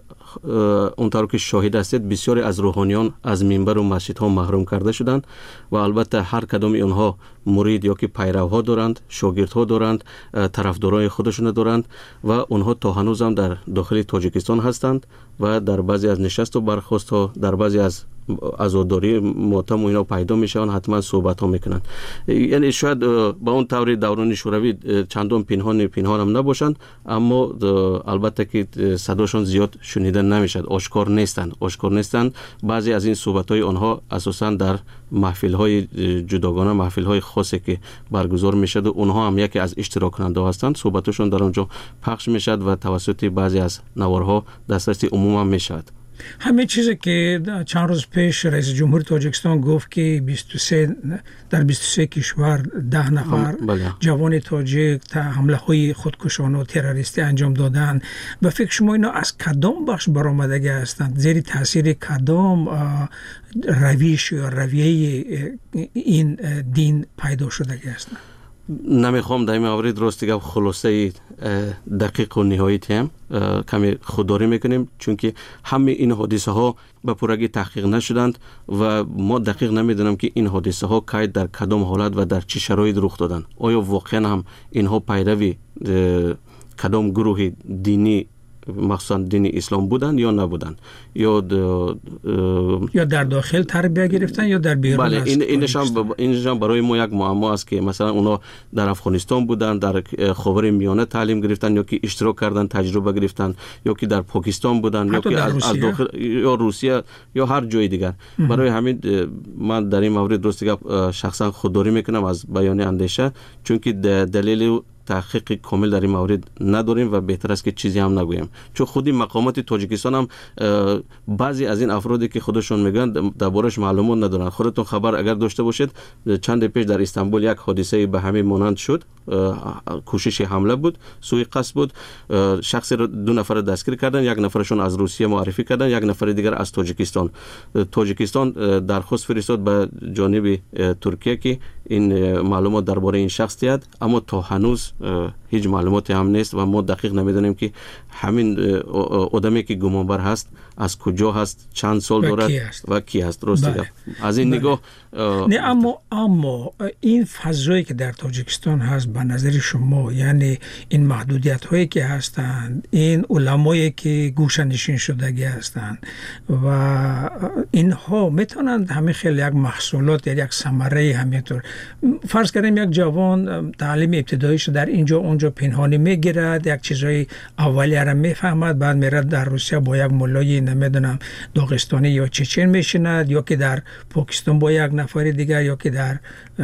اونطور که شاهد هستید بسیاری از روحانیان از منبر و مسجدها محروم کرده شدند و البته هر کدام اونها مرید یا که پیروها دارند، شاگردها دارند، طرفدارای خودشون دارند و اونها تا هنوز هم در داخل تاجیکستان هستند و در بعضی از نشست و برخاست ها، در بعضی از عزاداری ماتم و اینا پیدا میشن، حتما صحبت ها میکنن. یعنی شاید با اون طور دوران شوروی چندان پنهان هم نباشند، اما البته که صداشون زیاد شنیده نمیشد، آشکار نیستند. بعضی از این صحبت های آنها اساسا در محفل های جداگانه، محفل های خاصی که برگزار میشد و اونها هم یکی از اشتراک کننده هستند، صحبتشون در اونجا پخش میشد و توسط بعضی از نوارها دسترس عموم هم میشد. همه چیزی که چند روز پیش رئیس جمهور تاجیکستان گفت که در 23 کشور 10 نفر جوان تاجیک حمله های خودکشانه و تروریستی انجام دادن، و فکر شما اینا از کدام بخش برآمدگی هستند؟ زیر تاثیر کدام رویش یا رویه این دین پیدا شدگی هستند؟ نمیخوام در این مورد راستی گفت خلاصه دقیق و نهایی تیم کمی خودداری میکنیم، چون که همه این حادثه ها به پورگی تحقیق نشدند و ما دقیق نمیدونم که این حادثه ها کی در کدام حالت و در چه شرایط رخ دادن. آیا واقعا هم اینها پیروی کدام گروه دینی مخصوصا دین اسلام بودن یا نبودن یا در داخل تربیت گرفتن یا در بیرون. بله اینشان برای ما یک معما است که مثلا اونا در افغانستان بودن، در خاور میانه تعلیم گرفتن یا که اشتراک کردن تجربه گرفتن یا که در پاکستان بودن یا که از داخل یا روسیه یا هر جای دیگر. برای همین من در این مورد درست شخصا خودداری میکنم از بیان اندیشه، چون که دلیل تحقیق کامل در این مورد نداریم و بهتر است که چیزی هم نگویم، چون خودی مقامات تاجیکستان هم بعضی از این افرادی که خودشون میگن دربارش معلومات ندارن. خودتون خبر اگر داشته باشید چند پیش در استانبول یک حادثه به همین مانند شد، کوشش حمله بود، سوء قصد بود، شخص رو 2 نفر دستگیر کردن، یک نفرشون از روسیه معرفی کردن، یک نفر دیگر از تاجیکستان درخواست فرستاد به جانب ترکیه که این معلومات درباره این شخص دهد، اما تا هنوز هیچ معلوماتی هم نیست و ما دقیق نمیدونیم که همین آدمی که گمانبر هست از کجا هست، چند سال دارد و کی هست. درست از این نگاه نه، اما این فضایی که در تاجیکستان هست به نظر شما، یعنی این محدودیت هایی که هستند، این علمایی که گوشه نشین شدگی هستند و اینها میتونند همه خیلی یک محصولات یا یک ثمره همینطور، فرض کنیم یک جوان تعلیم ابتداییش در اینجا اونجا پنهانی میگیرد، یک چیزای اولیه را میفهمد، بعد میره در روسیه با یک مولای نمیدونم داغستانی یا چچن میشیند، یا که در پاکستان با یک نفر دیگر، یا که در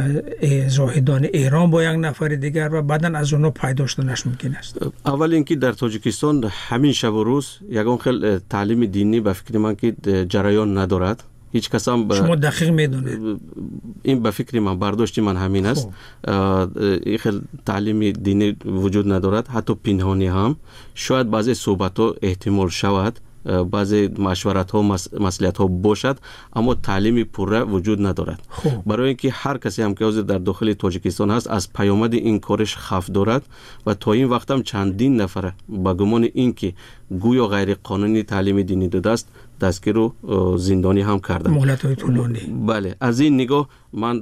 زاهدان ایران با یک نفر دیگر و بعدن از اونها پیدا شدنش ممکن است. اول اینکه در تاجیکستان همین شب و روز یگان خیلی تعلیم دینی به فکر من که جریان ندارد. هیچ کس هم شما دقیق میدونید این به فکر من برداشت من همین است. این خیلی تعلیم دینی وجود ندارد، حتی پنهانی هم. شاید بعضی صحبت ها احتمال شود، بعضی مشورت ها مصلحت ها باشد، اما تعلیم پوره وجود ندارد. برای اینکه هر کسی هم که در داخل تاجیکستان هست از پیامد این کارش خوف دارد و تا این وقت هم چندین نفر با گمان اینکه گویا غیر قانونی تعلیم دینی داده است دستگیر و زندانی هم کردن. مهلت‌های طولانی. بله، از این نگاه من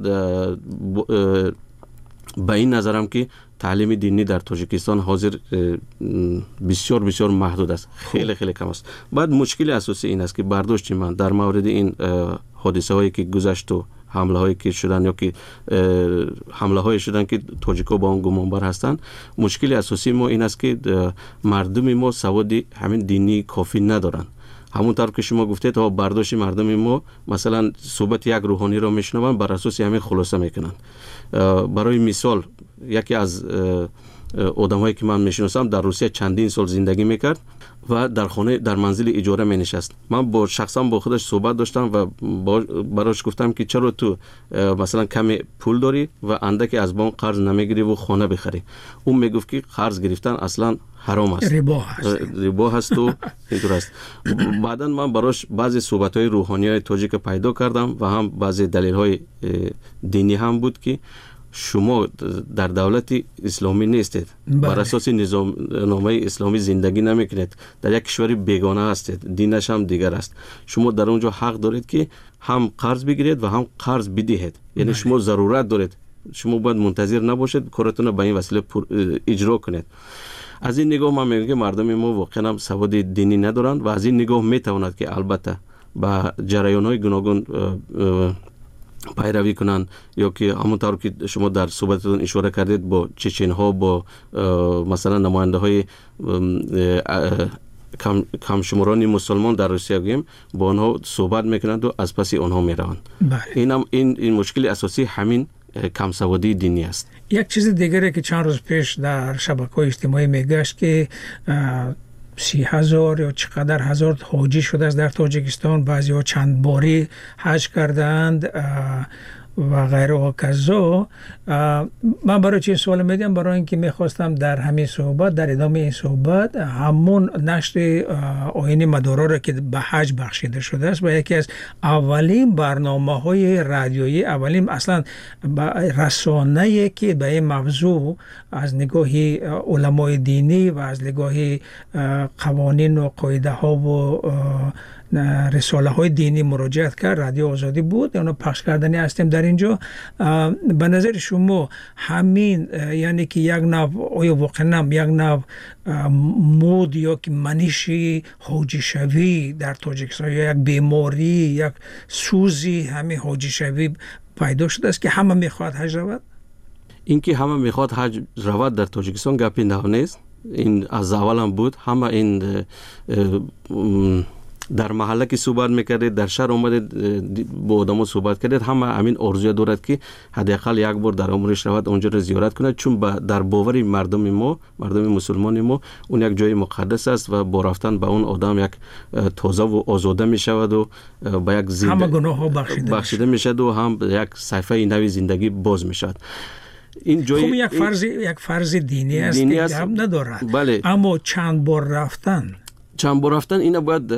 به این نظرم که تعلیم دینی در تاجیکستان حاضر بسیار بسیار محدود است، خیلی خیلی کم است. بعد مشکل اساسی این است که برداشت من در مورد این حادثه هایی که گذشت و حمله هایی که شدن یا که حمله هایی شدن که تاجیک‌ها با اون گمانبر هستند، مشکل اساسی ما این است که مردم ما سواد همین دینی کافی ندارن. همونطور که شما گفتید تا برداشت مردم ما مثلا صحبت یک روحانی را میشنون بر اساس همین خلاصه میکنن. برای مثال یکی از آدمایی که من میشناسم در روسیه چندین سال زندگی میکرد و در خانه در منزل اجاره می نشست. من با شخصا با خودش صحبت داشتم و براش گفتم که چرا تو مثلا کمی پول داری و اندکی از بانک قرض نمیگیری و خانه بخری. اون میگفت که قرض گرفتن اصلا حرام است، ربا هست و اینطور است. بعدا من براش بعضی صحبت‌های روحانی‌های تاجیک پیدا کردم و هم بعضی دلیل‌های دینی هم بود که شما در دولت اسلامی نیستید، بر اساس نظامنامه اسلامی زندگی نمیکنید، در یک کشور بیگانه هستید، دینش هم دیگر است. شما در اونجا حق دارید که هم قرض بگیرید و هم قرض بدهید، یعنی شما ضرورت دارید، شما باید منتظر نباشید کارتون به این وسیله اجرا کنید. از این نگاه من میگم که مردم ما واقعا سواد دینی ندارند و از این نگاه میتواند که البته با جریان‌های گوناگون پیروی کنند یا که همونطور که شما در صحبتتون اشاره کردید با چچن‌ها، با مثلا نماینده‌های کم شمارانی مسلمان در روسیه گیم با آنها صحبت میکنند و از پس آنها میروند. این مشکل اساسی همین کم سوادی دینی است. یک چیز دیگری که چند روز پیش در شبکه‌های اجتماعی میگشت که 30,000 یا چقدر هزار حاجی شده است در تاجیکستان، بعضی ها چند باری حج کردند و غیره و کذا. من برای چه سوال میدیم؟ برای اینکه میخواستم در همین صحبت، در ادامه این صحبت، همون نشر آیین مدارا را که به حج بخشیده شده است و یکی از اولین برنامه‌های رادیویی، اولین اصلا رسانه‌ای که به این موضوع از نگاه علمای دینی و از نگاه قوانین و قاعده ها و رساله های دینی مراجعت کرد. رادیو آزادی بود، اونو پخش کردنی هستیم در اینجا. به نظر شما همین یعنی که یک نوع آیا واقعا یک نوع مود یا که منشی حاجی شوی در تاجیکستان یا یک بیماری یک سوزی همین حاجی شوی پیدا شده است که همه میخواد حج رود؟ اینکه همه میخواد حج رود در تاجیکستان گپی نه نیست. این از اول هم بود. همه این در محله که صحبت میکردید، در شهر اومدید با آدمو صحبت کردید، همه همین آرزوی دارد که حداقل یک بار در عمرش رود اونجا رو زیارت کنه، چون در باور مردم ما، مردم مسلمان ما، اون یک جای مقدس است و با رفتن به اون آدم یک تازه و آزاده میشود و با یک همه گناه ها بخشیده میشد و هم یک صفحه نوی زندگی باز میشد. این جای خب یک فرض دینی است که هم ندارد. بله. اما چند بار رفتن اینا باید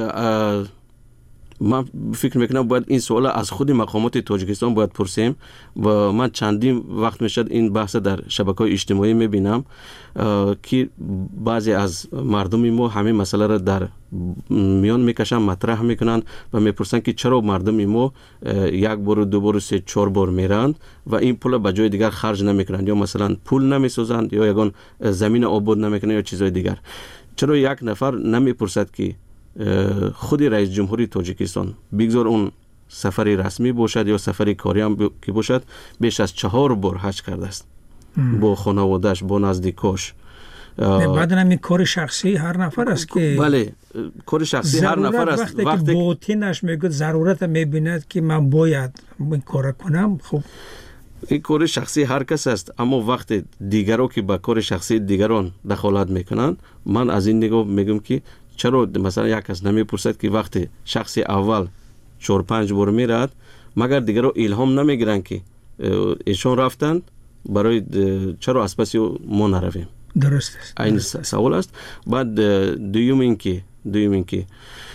من فکر میکنم باید این سوال از خود مقامات تاجیکستان باید پرسیم و من چندین وقت میشد این بحث در شبکه‌های اجتماعی میبینم که بعضی از مردم ما همین مسئله را در میان میکشن، مطرح میکنن و میپرسن که چرا مردم ما یک بار، دو بار، سه، چهار بار میرن و این پول به جای دیگر خرج نمیکنن، یا مثلا پول نمیسازند یا یگان زمین آباد نمیکنن یا چیزای دیگر. چرا یک نفر نمیپرسد که خود رئیس جمهوری تاجیکستان بگذار اون سفری رسمی باشد یا سفری کاری هم که باشد، بیش از 4 بار حج کرده است با خانواده‌اش، با نزدیکاش. بعد این کار شخصی هر نفر است که بله، کار شخصی هر نفر است. وقتی که باطنش میگه ضرورت میبیند که من باید این کار کنم، خب این کار شخصی هر کس است، اما وقتی دیگران که با کار شخصی دیگران دخالت میکنن، من از این نگاه میگم که چرا مثلا یک کس نمیپرسد که وقتی شخص اول 4-5 بار میرد مگر دیگران الهام نمیگیرن که ایشون رفتند برای چرا از پس ما نرویم؟ درست است. این سوال است. بعد دوم اینکه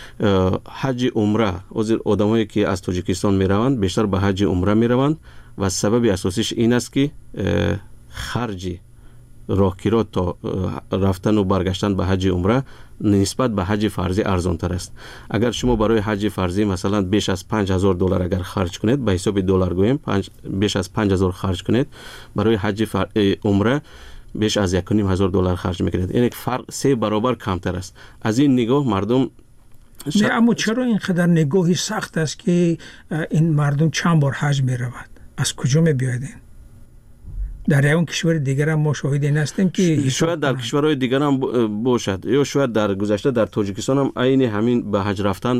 حج عمره، آدمایی که از تاجیکستان میروند بیشتر به حج عمره میروند و سبب اساسیش این است که خرج راهگیرا تا رفتن و برگشتن به حج عمره نسبت به حج فرضی ارزان تر است. اگر شما برای حج فرضی مثلا بیش از $5,000 اگر خرج کنید، به حساب دلار گویم بیش از 5,000 خرج کنید، برای حج عمره بیش از $1,500 خرج میکنید. این فرق 3 برابر کمتر است. از این نگاه مردم نه، اما چرا اینقدر نگاهی سخت است که این مردم چند بار حج میرود؟ از کجا میبیاید این؟ در اون کشور دیگر هم ما شاهد این هستیم که شاید در کشورهای دیگر هم باشد، یا شاید در گذشته در تاجیکستان هم عین همین به حج رفتن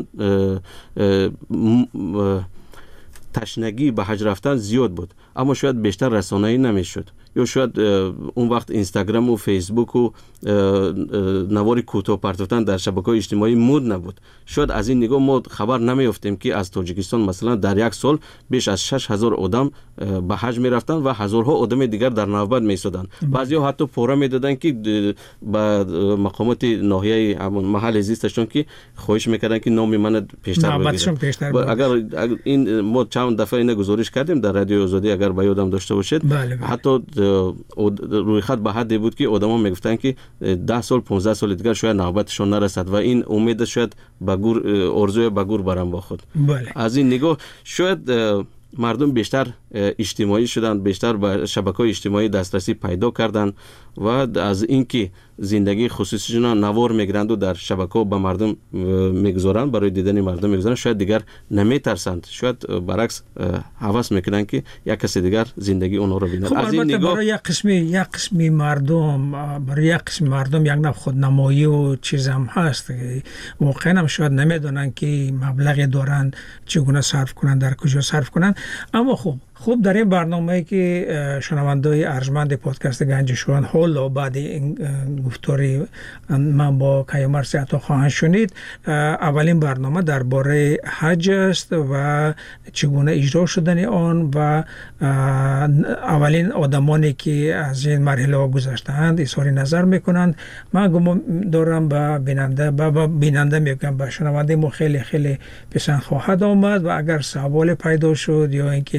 تشنگی به حج رفتن زیاد بود، اما شاید بیشتر رسانه‌ای نمیشد، یا شاید اون وقت اینستاگرام و فیسبوک و نوار کوتاه پرتوتن در شبکه‌های اجتماعی مود نبود. شاید از این نگاه ما خبر نمیافتیم که از تاجیکستان مثلا در یک سال بیش از 6,000 آدم به حج میرفتن و هزارها آدم دیگر در نوبت میسودن. بعضیا حتی پورا میدادن که با مقامات ناحیه همون محل زیستشون که خواهش میکردن که نام من پیشتر بگیرن. اگر این ما چند دفعه اینو گزارش کردیم در رادیو آزادی، اگر به یادم داشته باشید، حتی روی خط به حدی بود که آدما میگفتن که 10 سال 15 سال دیگر شاید نوبتشون نرسد و این امید شاید به گور ارزوی به گور برام با خود. از این نگاه شاید مردم بیشتر اجتماعی شدن، بیشتر به شبکه‌های اجتماعی دسترسی پیدا کردن و از اینکه زندگی خصوصیشون نوار میگیرند و در شبکه‌ها به مردم میگذارند، برای دیدن مردم میگذارند، شاید دیگر نمیترسند، شاید برعکس هوس میکنن که یک کس دیگر زندگی اونها رو ببینه. خب از این نگاه برای یک قسمی مردم یک نوع خودنمایی و چیز هم هست، واقعا هم شاید نمیدونن که مبلغی دارن چگونه صرف کنن، در کجا صرف کنن. اما خوب در این برنامه‌ای که شنونده‌های ارجمند پادکست گنج شویگان حالا بعد این گفتاری من با کیامر عطا خواهند شنید، اولین برنامه درباره حج است و چگونه اجرا شدن آن و اولین آدمانی که از این مرحله گذشته‌اند اظهار نظر میکنند. من گمان دارم به بیننده میگم به شنونده ما خیلی خیلی پسند خواهد آمد و اگر سوال پیدا شد یا اینکه اندیشه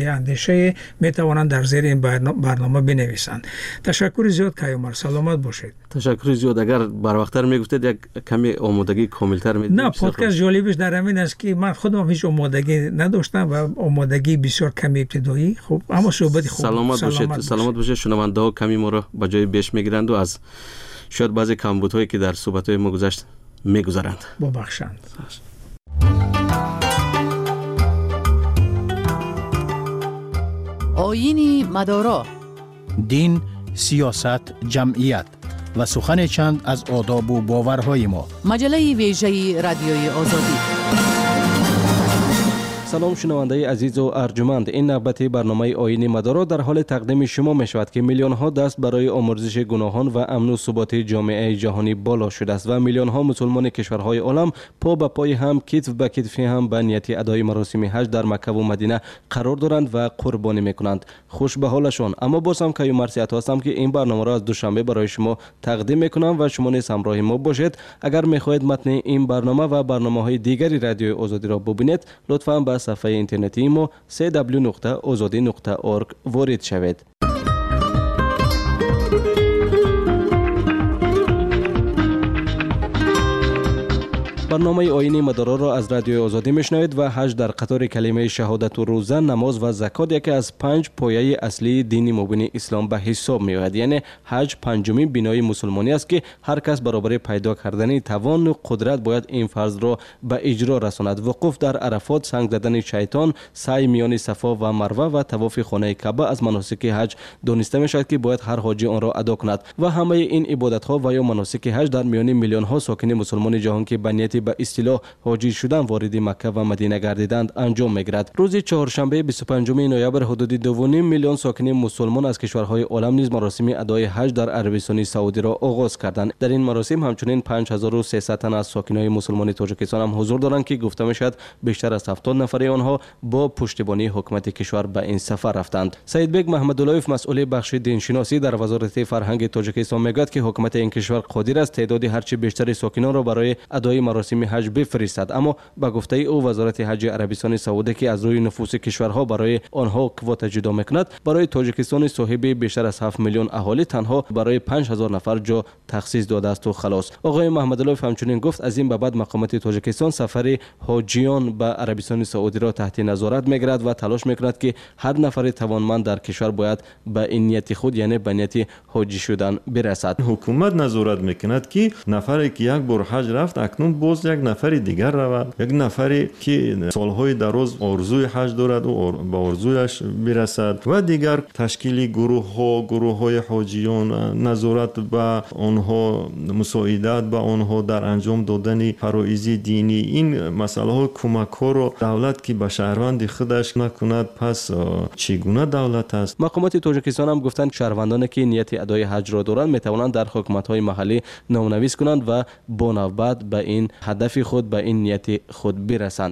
نقشه میتوانند در زیر این برنامه بنویسند. تشکر زیاد کیومرث، سلامت باشید. تشکر زیاد. اگر بر وقتتر میگفتید یک کمی آمادگی کاملتر میدید. نه، پادکست جالبش در همین است که من خودم هیچ آمادگی نداشتم و آمادگی بسیار کمی ابتدایی. خب اما صحبت خوب. سلامت باشید. شنونده ها کمی ما را به جای بیش میگیرند و از شاید بعضی کمبودهایی که در صحبت‌های ما گذشت میگذارند. ببخشند. آیین مدارا، دین، سیاست، جمعیت و سخن چند از آداب و باورهای ما. مجله ویژه رادیوی آزادی. سلام شنونده عزیز و ارجمند، این نوبت برنامه آیین مدارا در حال تقدیم شما می شود که میلیون ها دست برای آمرزش گناهان و امن و ثبات جامعه جهانی بالا شده است و میلیون ها مسلمان کشورهای عالم پا به پای هم، کتف به کتف هم به نیت ادای مراسم حج در مکه و مدینه قرار دارند و قربانی میکنند. خوش به حالشان. اما باز هم کیومرث هستم که این برنامه را از دوشنبه برای شما تقدیم میکنم و شما نیز همراه ما باشید. اگر میخواهید متن این برنامه و برنامه‌های دیگری رادیوی آزادی را ببینید، لطفاً به صفحه اینترنتی ما www.azadi.org وارد شوید. برنامه آیین مدارا را از رادیو آزادی میشنوید و حج در قطار کلمه شهادت و روزه، نماز و زکات یکی از 5 پایه اصلی دین مبین اسلام به حساب می آید. یعنی حج پنجمین بنای مسلمانی است که هر کس برابر پیدا کردن توان و قدرت باید این فرض را به اجرا رساند. وقوف در عرفات، سنگ زدن شیطان، سعی میان صفا و مروه و طواف خانه کعبه از مناسک حج دانسته می شود که باید هر حاجی آن را ادا کند و همه این عبادت ها و یا مناسک حج در میان میلیون ها ساکن مسلمان جهان که به نیت به اصطلاح حاجی شدن وارد مکه و مدینه گردیدند انجام میگیرد. روز چهارشنبه 25 نوامبر حدود 2.5 میلیون ساکن مسلمان از کشورهای عالم نیز مراسم ادای حج در عربستان سعودی را آغاز کردند. در این مراسم همچنین 5300 تن از ساکنان مسلمان تاجیکستان هم حضور دارند که گفته میشد بیشتر از 70 نفر آنها با پشتیبانی حکومت کشور به این سفر رفتند. سید بیگ محمداللهیف مسئول بخش دینشناسی در وزارت فرهنگ تاجیکستان میگوید که حکومت این کشور قادر است تعداد هرچه بیشتر ساکنان را برای ادای مراسم حج بفرستد، اما با گفته او وزارت حج عربستان سعودی که از روی نفوس کشورها برای آنها کواتا جدا میکند، برای تاجیکستان صاحب بیشتر از 7 میلیون اهالی تنها برای 5000 نفر جا تخصیص داده است و خلاص. آقای محمداللهیف همچنین گفت از این به بعد مقامات تاجیکستان سفر حاجیان به عربستان سعودی را تحت نظارت میگیرد و تلاش میکند که هر نفر توانمند در کشور باید به این نیت خود یعنی به نیت حاجی شدن برسد. حکومت نظارت میکند که نفری که یک بار حج رفت اکنون باز یک نفر دیگر رود، یک نفری که سالهای دراز آرزوی حج دارد و به آرزویش برسد و دیگر تشکیل گروه‌های حاجیان، نظارت به آنها، مساعدت به آنها در انجام دادن فرایض دینی، این مسئله ها کمک ها را دولت که به شهروند خودش نکند پس چگونه دولت است؟ مقامات تاجیکستان هم گفتند شهروندانی که نیت ادای حج را دارند میتوانند در حکومت‌های محلی نامنویس کنند و با نوبت به این هدف خود به این نیت خود برسند.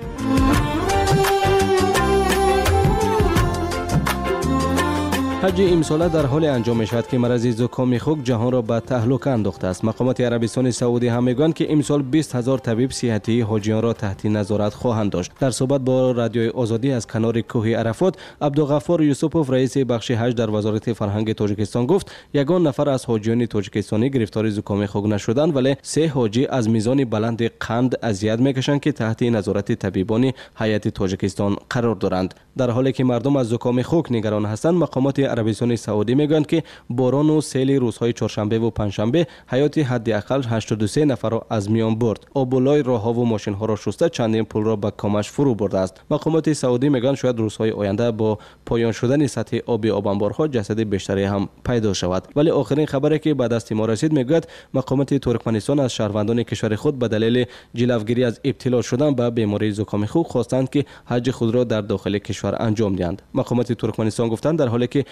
حج امساله در حال انجام می‌شود که مرض زکام خوک جهان را به تهلکه انداخته است. مقامات عربستان سعودی هم میگویند که امسال 20000 طبیب صحتی حاجیان را تحت نظارت خواهند داشت. در صحبت با رادیوی آزادی از کنار کوه عرفات، عبدالغفار یوسفوف رئیس بخش حج در وزارت فرهنگ تاجیکستان گفت یگان نفر از حاجیان تاجیکستانی گرفتار زکام خوک نشدند، ولی 3 حاجی از میزان بلند قند اذیت میکشند که تحت نظارت طبیبان هیئت تاجیکستان قرار دارند. در حالی که مردم از زکام خوک نگران هستند، مقامات عربستان سعودی میگویند که باران و سیل روزهای چهارشنبه و پنجشنبه حیات حداقل 83 نفر را از میان برد. آبولای راهها و ماشین ها را شسته چندین پل را به کامش فرو برده است. مقامات سعودی میگویند شاید روزهای آینده با پایان شدن سطح آب انبارها جسد بیشتری هم پیدا شود. ولی آخرین خبری که به دست ما رسید میگوید مقامات ترکمنستان از شهروندان کشور خود به دلیل جلوگیری از ابتلا شدن به بیماری زکام خوک خواستند که حج خود را در داخل کشور انجام دهند. مقامات ترکمنستان گفتند در حالی که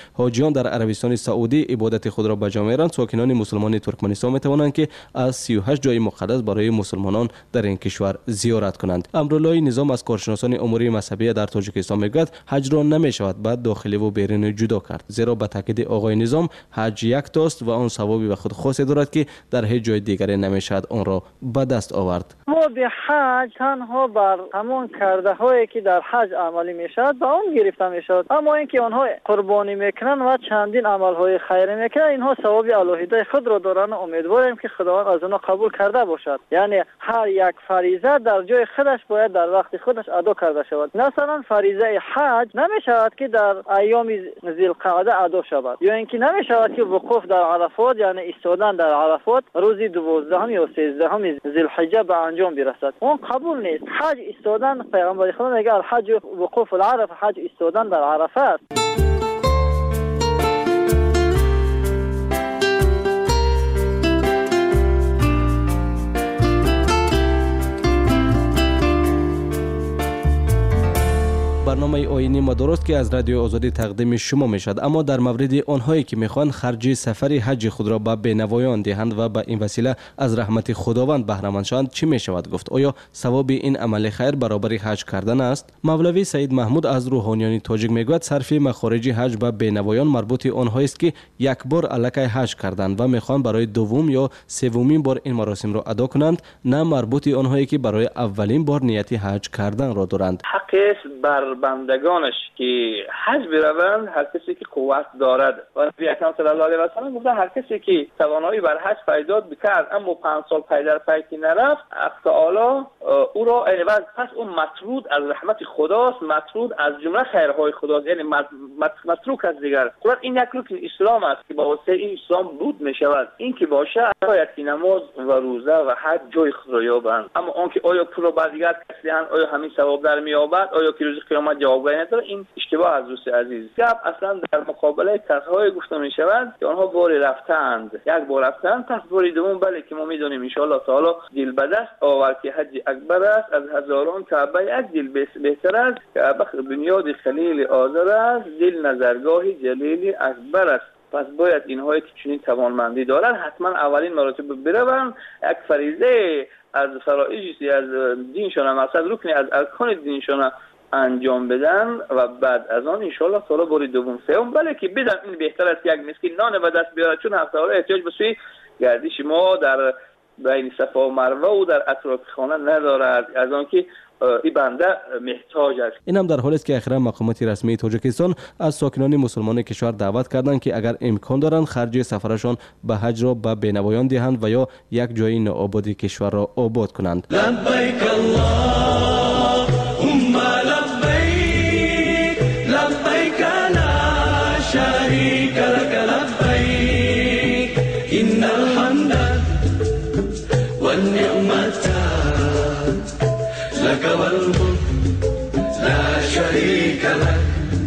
حاجیان در عربستان سعودی عبادت خود را بجا می‌آورند، ساکنان مسلمان ترکمنستان می‌توانند که از 38 جای مقدس برای مسلمانان در این کشور زیارت کنند. امرالله نظام از کارشناسان امور مذهبی در تاجیکستان میگوید حج را نمی‌شود بعد داخلی و بیرونی جدا کرد، زیرا به تاکید آقای نظام حج یک تاست و آن ثوابی به خود خاصی دارد که در هیچ جای دیگری نمی‌شود آن را به دست آورد. ثواب حج تنها بر همان کرده هایی که در حج عملی میشود به آن گرفته میشود، اما اینکه آنها قربانی میکنن و چندین عمل های خیری میکنن اینها ثواب الهیده خود را دارن. امیدواریم که خداوند از آنها قبول کرده باشد. یعنی هر یک فریضه در جای خودش باید در وقت خودش ادا کرده شود. مثلا فریضه حج نمیشود که در ایام ذوالقعده ادا شود، یا اینکه نمیشود که وقوف در عرفات یعنی ایستادن در عرفات روز 12 یا 13 ذوالحجه به انجام برسد. اون قبول نیست. حج ایستادن، پیغمبر خدا میگه الحج وقوف العرفه، حج ایستادن در عرفه است. برنامه آیینی ما درست که از رادیو آزادی تقدیم شما می شد، اما در مورد آنهایی که میخوان خرج سفر حج خود را به بینوایان دهند و به این وسیله از رحمت خداوند بهره مند شوند چی می شود گفت؟ آیا ثواب این عمل خیر برابر حج کردن است؟ مولوی سید محمود از روحانیان تاجیک میگوید صرف مخارج حج به بینوایان مربوط آنهایی است که یک بار الکی حج کردند و میخوان برای دوم یا سومین بار این مراسم را ادا کنند، نه مربوط آنهایی که برای اولین بار نیت حج کردن را دارند. حق بر بندگانش که حج بروند هر کسی که قوت دارد. و نبی اکرم صلی الله علیه و سلم گفتن هر کسی که توانایی بر حج پیدا بکرد اما 5 سال پی در پی که نرفت، حق تعالی او را عوض پس اون مطرود از رحمت خداست، مطرود از جمله خیرهای خداست، یعنی متروک از دیگر. قرآن این یک رکن اسلام است که با واسطه این اسلام بود می شود. این که باشه باید که نماز و روزه و حج جای خود را یابند. اما اون که آیا پول را دیگر کسی آیا همین ثواب در مییابد، آیا که روز قیامت جوابگویی نداره، این اشتباه از دوست عزیز. گپ اصلا در مقابله کسایی گفته می شود که آنها باری رفتند، یک بار رفتند، پس باری دوم بله که ما میدونیم ان شاء الله تعالی دل به دست آورد که حج اکبر است، از هزاران کعبه یک دل بهتر است، کعبه بنیاد خلیل آذر است، دل نظرگاه جلیل اکبر است. پس باید اینهایی که چنین توانمندی دارند حتما اولین مراتب بروند، یک فریضه از فرائض از دینشون، مقصد رکن از ارکان دینشون انجام بدن و بعد از آن ان شاء الله تعالی بار دوم سوم بله که بدن. این بهتر است یک مسکین نان به دست بیاره، چون هفته ها احتیاج به سوی گردش ما در بین صفا و مروه و در اطراف خانه ندارد، از آن که این بنده محتاج است. این هم در حالی است که اخیرا مقامات رسمی تاجیکستان از ساکنان مسلمان کشور دعوت کردند که اگر امکان دارند خرج سفرشان به حج را به بینوایان دهند و یا یک جای نوآباد کشور را آباد کنند. لبیک اللهم لبیک لبیک لا شریک لک لبیک ان الحمد والنعمت لك والملك لا شريك لك.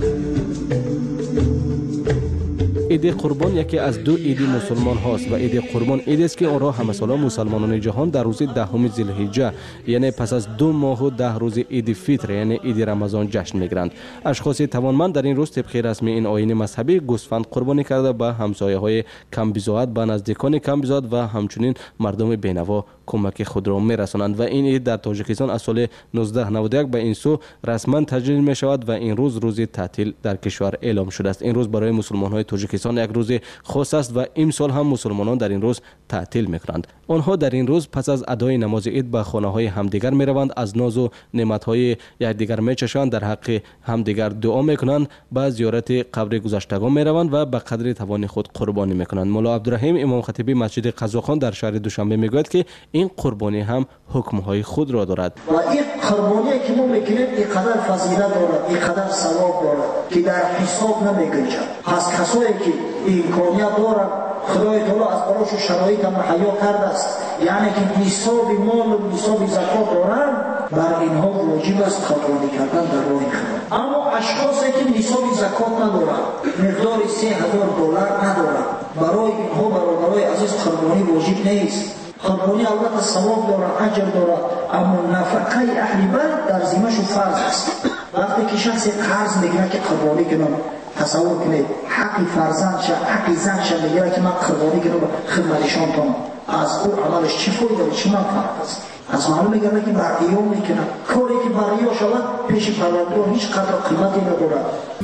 عید قربان یکی از دو عید مسلمان هاست و عید قربان عید است که آن را همه ساله مسلمانان جهان در روز 10 ذوالحجه یعنی پس از 2 ماه و 10 روز عید فطر یعنی عید رمضان جشن میگیرند. اشخاص توانمند در این روز طبق رسم این آیین مذهبی گوسفند قربانی کرده به همسایه های کم بضاعت، به نزدیکان کم بضاعت و همچنین مردم بینوا کمک خود را میرسانند و این عید در تاجیکستان از سال 1991 به این سو رسما تجلیل می شود و این روز تعطیل در کشور اعلام شده است. این روز برای مسلمان های تاجیکستان یک روز خاص است و امسال هم مسلمانان در این روز تعطیل میکنند. آنها در این روز پس از ادای نماز عید به خانه های همدیگر می روند، از ناز و نعمت های یکدیگر می چشند، در حق همدیگر دعا میکنند، به زیارت قبر گذشتگان می روند و به قدر توان خود قربانی میکنند. مولا عبدالرحیم امام خطیبی مسجد قزاقان در شهر دوشنبه میگوید که این قربانی هم حکم‌های خود را دارد و این قربانی که ما میکنیم اینقدر فضیلت دارد، اینقدر ثواب دارد که در حساب نمیگنجد. پس کسایی که امکانیت دارد خدای تعالی از براشون شرایط مهیا کرده است، یعنی که نصاب مال و نصاب زکات دارند، بر اینها واجب است قربانی کردن در راه خدا. اما اشخاصی که نصاب زکات ندارند، مقدار $3000 ندارند، برای اینها برادرای عزیز قربانی واجب نیست. قربانی البته ثواب دارد، اجر دارد، اما نفقه اهل بیت در ذمه‌شون فرض است. وقتی که شخص قرض میگیره که قربانی کنم تصور کنید حق فرزند شه حق زن شه میگه که من قربانی کنم خدمتشان کنم از او عملش چی فایده چی منفعت است از معلوم میگه که رعیون میکنه کاری که برای شود پیش پروردگار هیچ قدر قیمتی ندارد.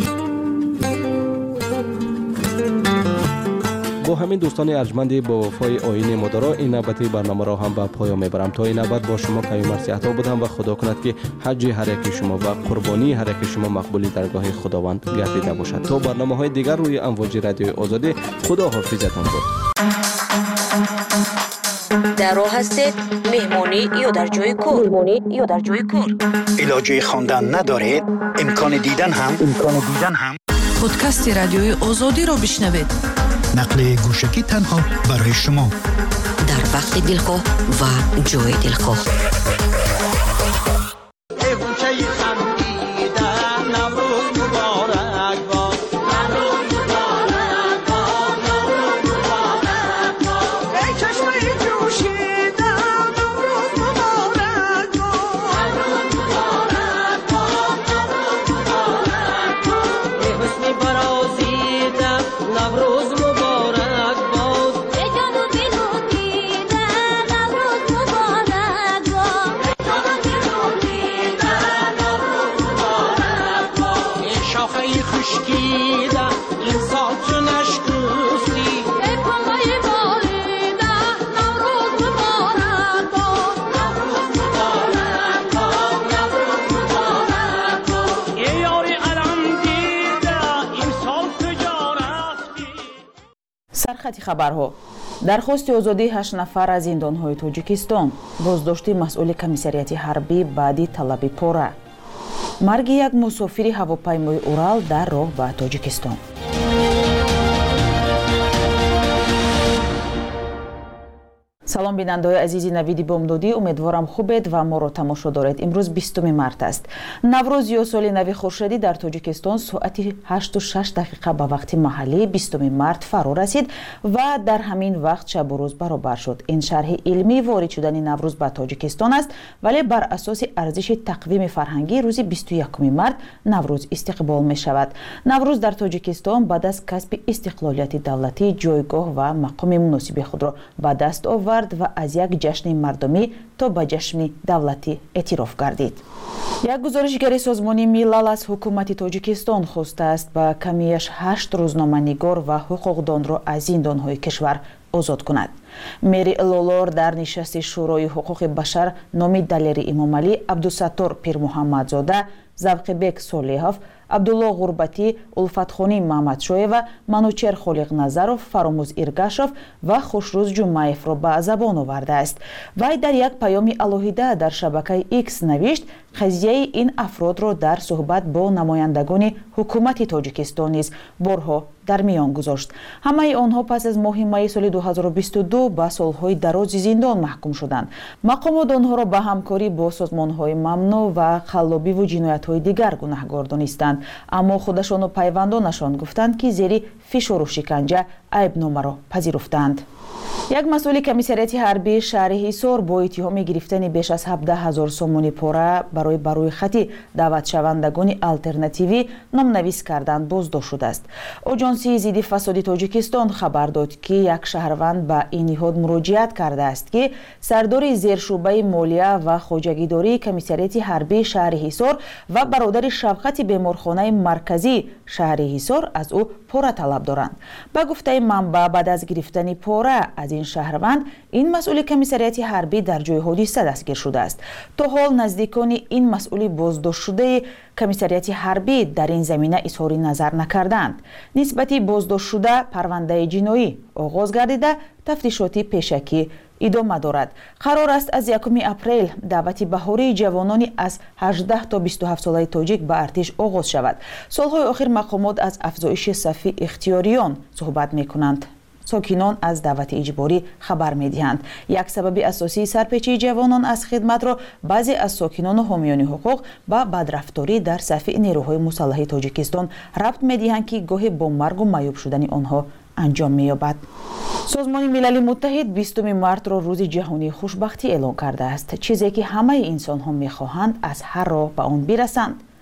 با همین دوستان ارجمند با وفای آیین مدارا این نوبتی برنامه را هم به پایان میبرم. تا این نوبت با شما قوی مرسی عطا بودم و خدا کند که حج هر یک شما و قربانی هر یک شما مقبولی درگاه خداوند گردیده باشد. تا برنامه‌های دیگر روی امواج رادیوی آزادی، خدا حافظتان باد. در راه هستید مهمانی یا در جای کار علاجه خواندن ندارید امکان دیدن هم پادکست رادیوی آزادی را بشنوید. نقل گوشکی تنها برای شما در وقت دلخواه و جای دلخواه. سرخط خبرها. درخواست آزادی 8 نفر از زندان‌های تاجیکستان، بازداشت مسئول کمیساریات حربی بعدی طلب پوره، مرگ یک مسافر هواپیمای اورال در راه به تاجیکستان. سلام بیننده‌های عزیزی، نوید بامدادی، امیدوارم خوبید و ما را تماشا دارید. امروز 20 مارت است. نوروز یا سال نو خورشیدی در تاجیکستان ساعت 8:06 به وقت محلی 20 مارت فرا رسید و در همین وقت شب و روز برابر شد. این شرح علمی وارد شدن نوروز به تاجیکستان است، ولی بر اساس ارزش تقویم فرهنگی روز 21 مارت نوروز استقبال می شود. نوروز در تاجیکستان بعد از کسب استقلالیت دولتی جایگاه و مقام مناسب خود را به دست آورد و از یک جشن مردمی تا به جشن دولتی اعتراف گردید. یک گزارشگر سازمان ملل از حکومت تاجیکستان خواسته است با کمیش 8 روزنامه‌نگار و حقوقدان را از زندان‌های کشور آزاد کند. مری لولور در نشست شورای حقوق بشر نام دلیر امامعلی، عبدالستار پیرمحمدزاده، زوقبек صالحов، عبدالله غربتی، الفتخانی محمدشویو، منوچهر خالقنظرов، فراموز ایرگاشов و خوشروز جمعیف را به زبان آورده است. وی در یک پیام الهیده در شبکه ایکس نوشت قضیه این افراد را در صحبت با نمایندگان حکومت تاجیکستان نیز بارها در میان گذاشت. همه آنها پس از ماه می سال 2022 به سالهای دراز زندان محکوم شدند. مقامات آنها را به همکاری با سازمانهای ممنوع و خلابی و جنایت‌های دیگر گناهکار دانستند، اما خودشان و پیوندانشان گفتند که زیر فشار و شکنجه عیبنامه را پذیرفتند. یک مسئول کمیساریات حربی شهر حصار با اتهام گرفتن بیش از 17,000 سومون پوره برای خطی دعوت شوندگان آلترناتیوی نامنویس کردن بازداشت شده است. آژانس ضد فساد تاجیکستان خبر داد که یک شهروند به این نهاد مراجعت کرده است که سردار زیرشعبه مالیه و خواجگیداری کمیساریات حربی شهر حصار و برادر شفقت بیمارخانه مرکزی شهر حصار از او پوره طلب دارند. به گفته منبع بعد از گرفتن پوره از این شهروند، این مسئول کمیساریات حربی در جای حادثه دستگیر شده است. تا حال نزدیکان این مسئول بازداشت شده کمیساریات حربی در این زمینه اظهار نظر نکردند. نسبت بازداشت شده پرونده جنایی آغاز گردیده تفتیشاتی پیشکی ادامه دارد. قرار است از 1 اپریل دعوت بهاری جوانان از 18 تا 27 ساله تاجیک به ارتش آغاز شود. سالهای آخر مقامات از افزایش صف اختیاریان صحبت می کنند. ساکنان از دعوت اجباری خبر می دهند. یک سبب اساسی سرپیچی جوانان از خدمت را بعضی از ساکنان و حامیان حقوق با بدرفتاری در صف نیروهای مسلح تاجیکستان ربط می دهند که گاهی با مرگ و معیوب شدن آنها انجام می یابد. سازمان ملل متحد 20 مارت را روز جهانی خوشبختی اعلام کرده است، چیزی که همه انسان ها می خواهند از هر راه به آن برسند.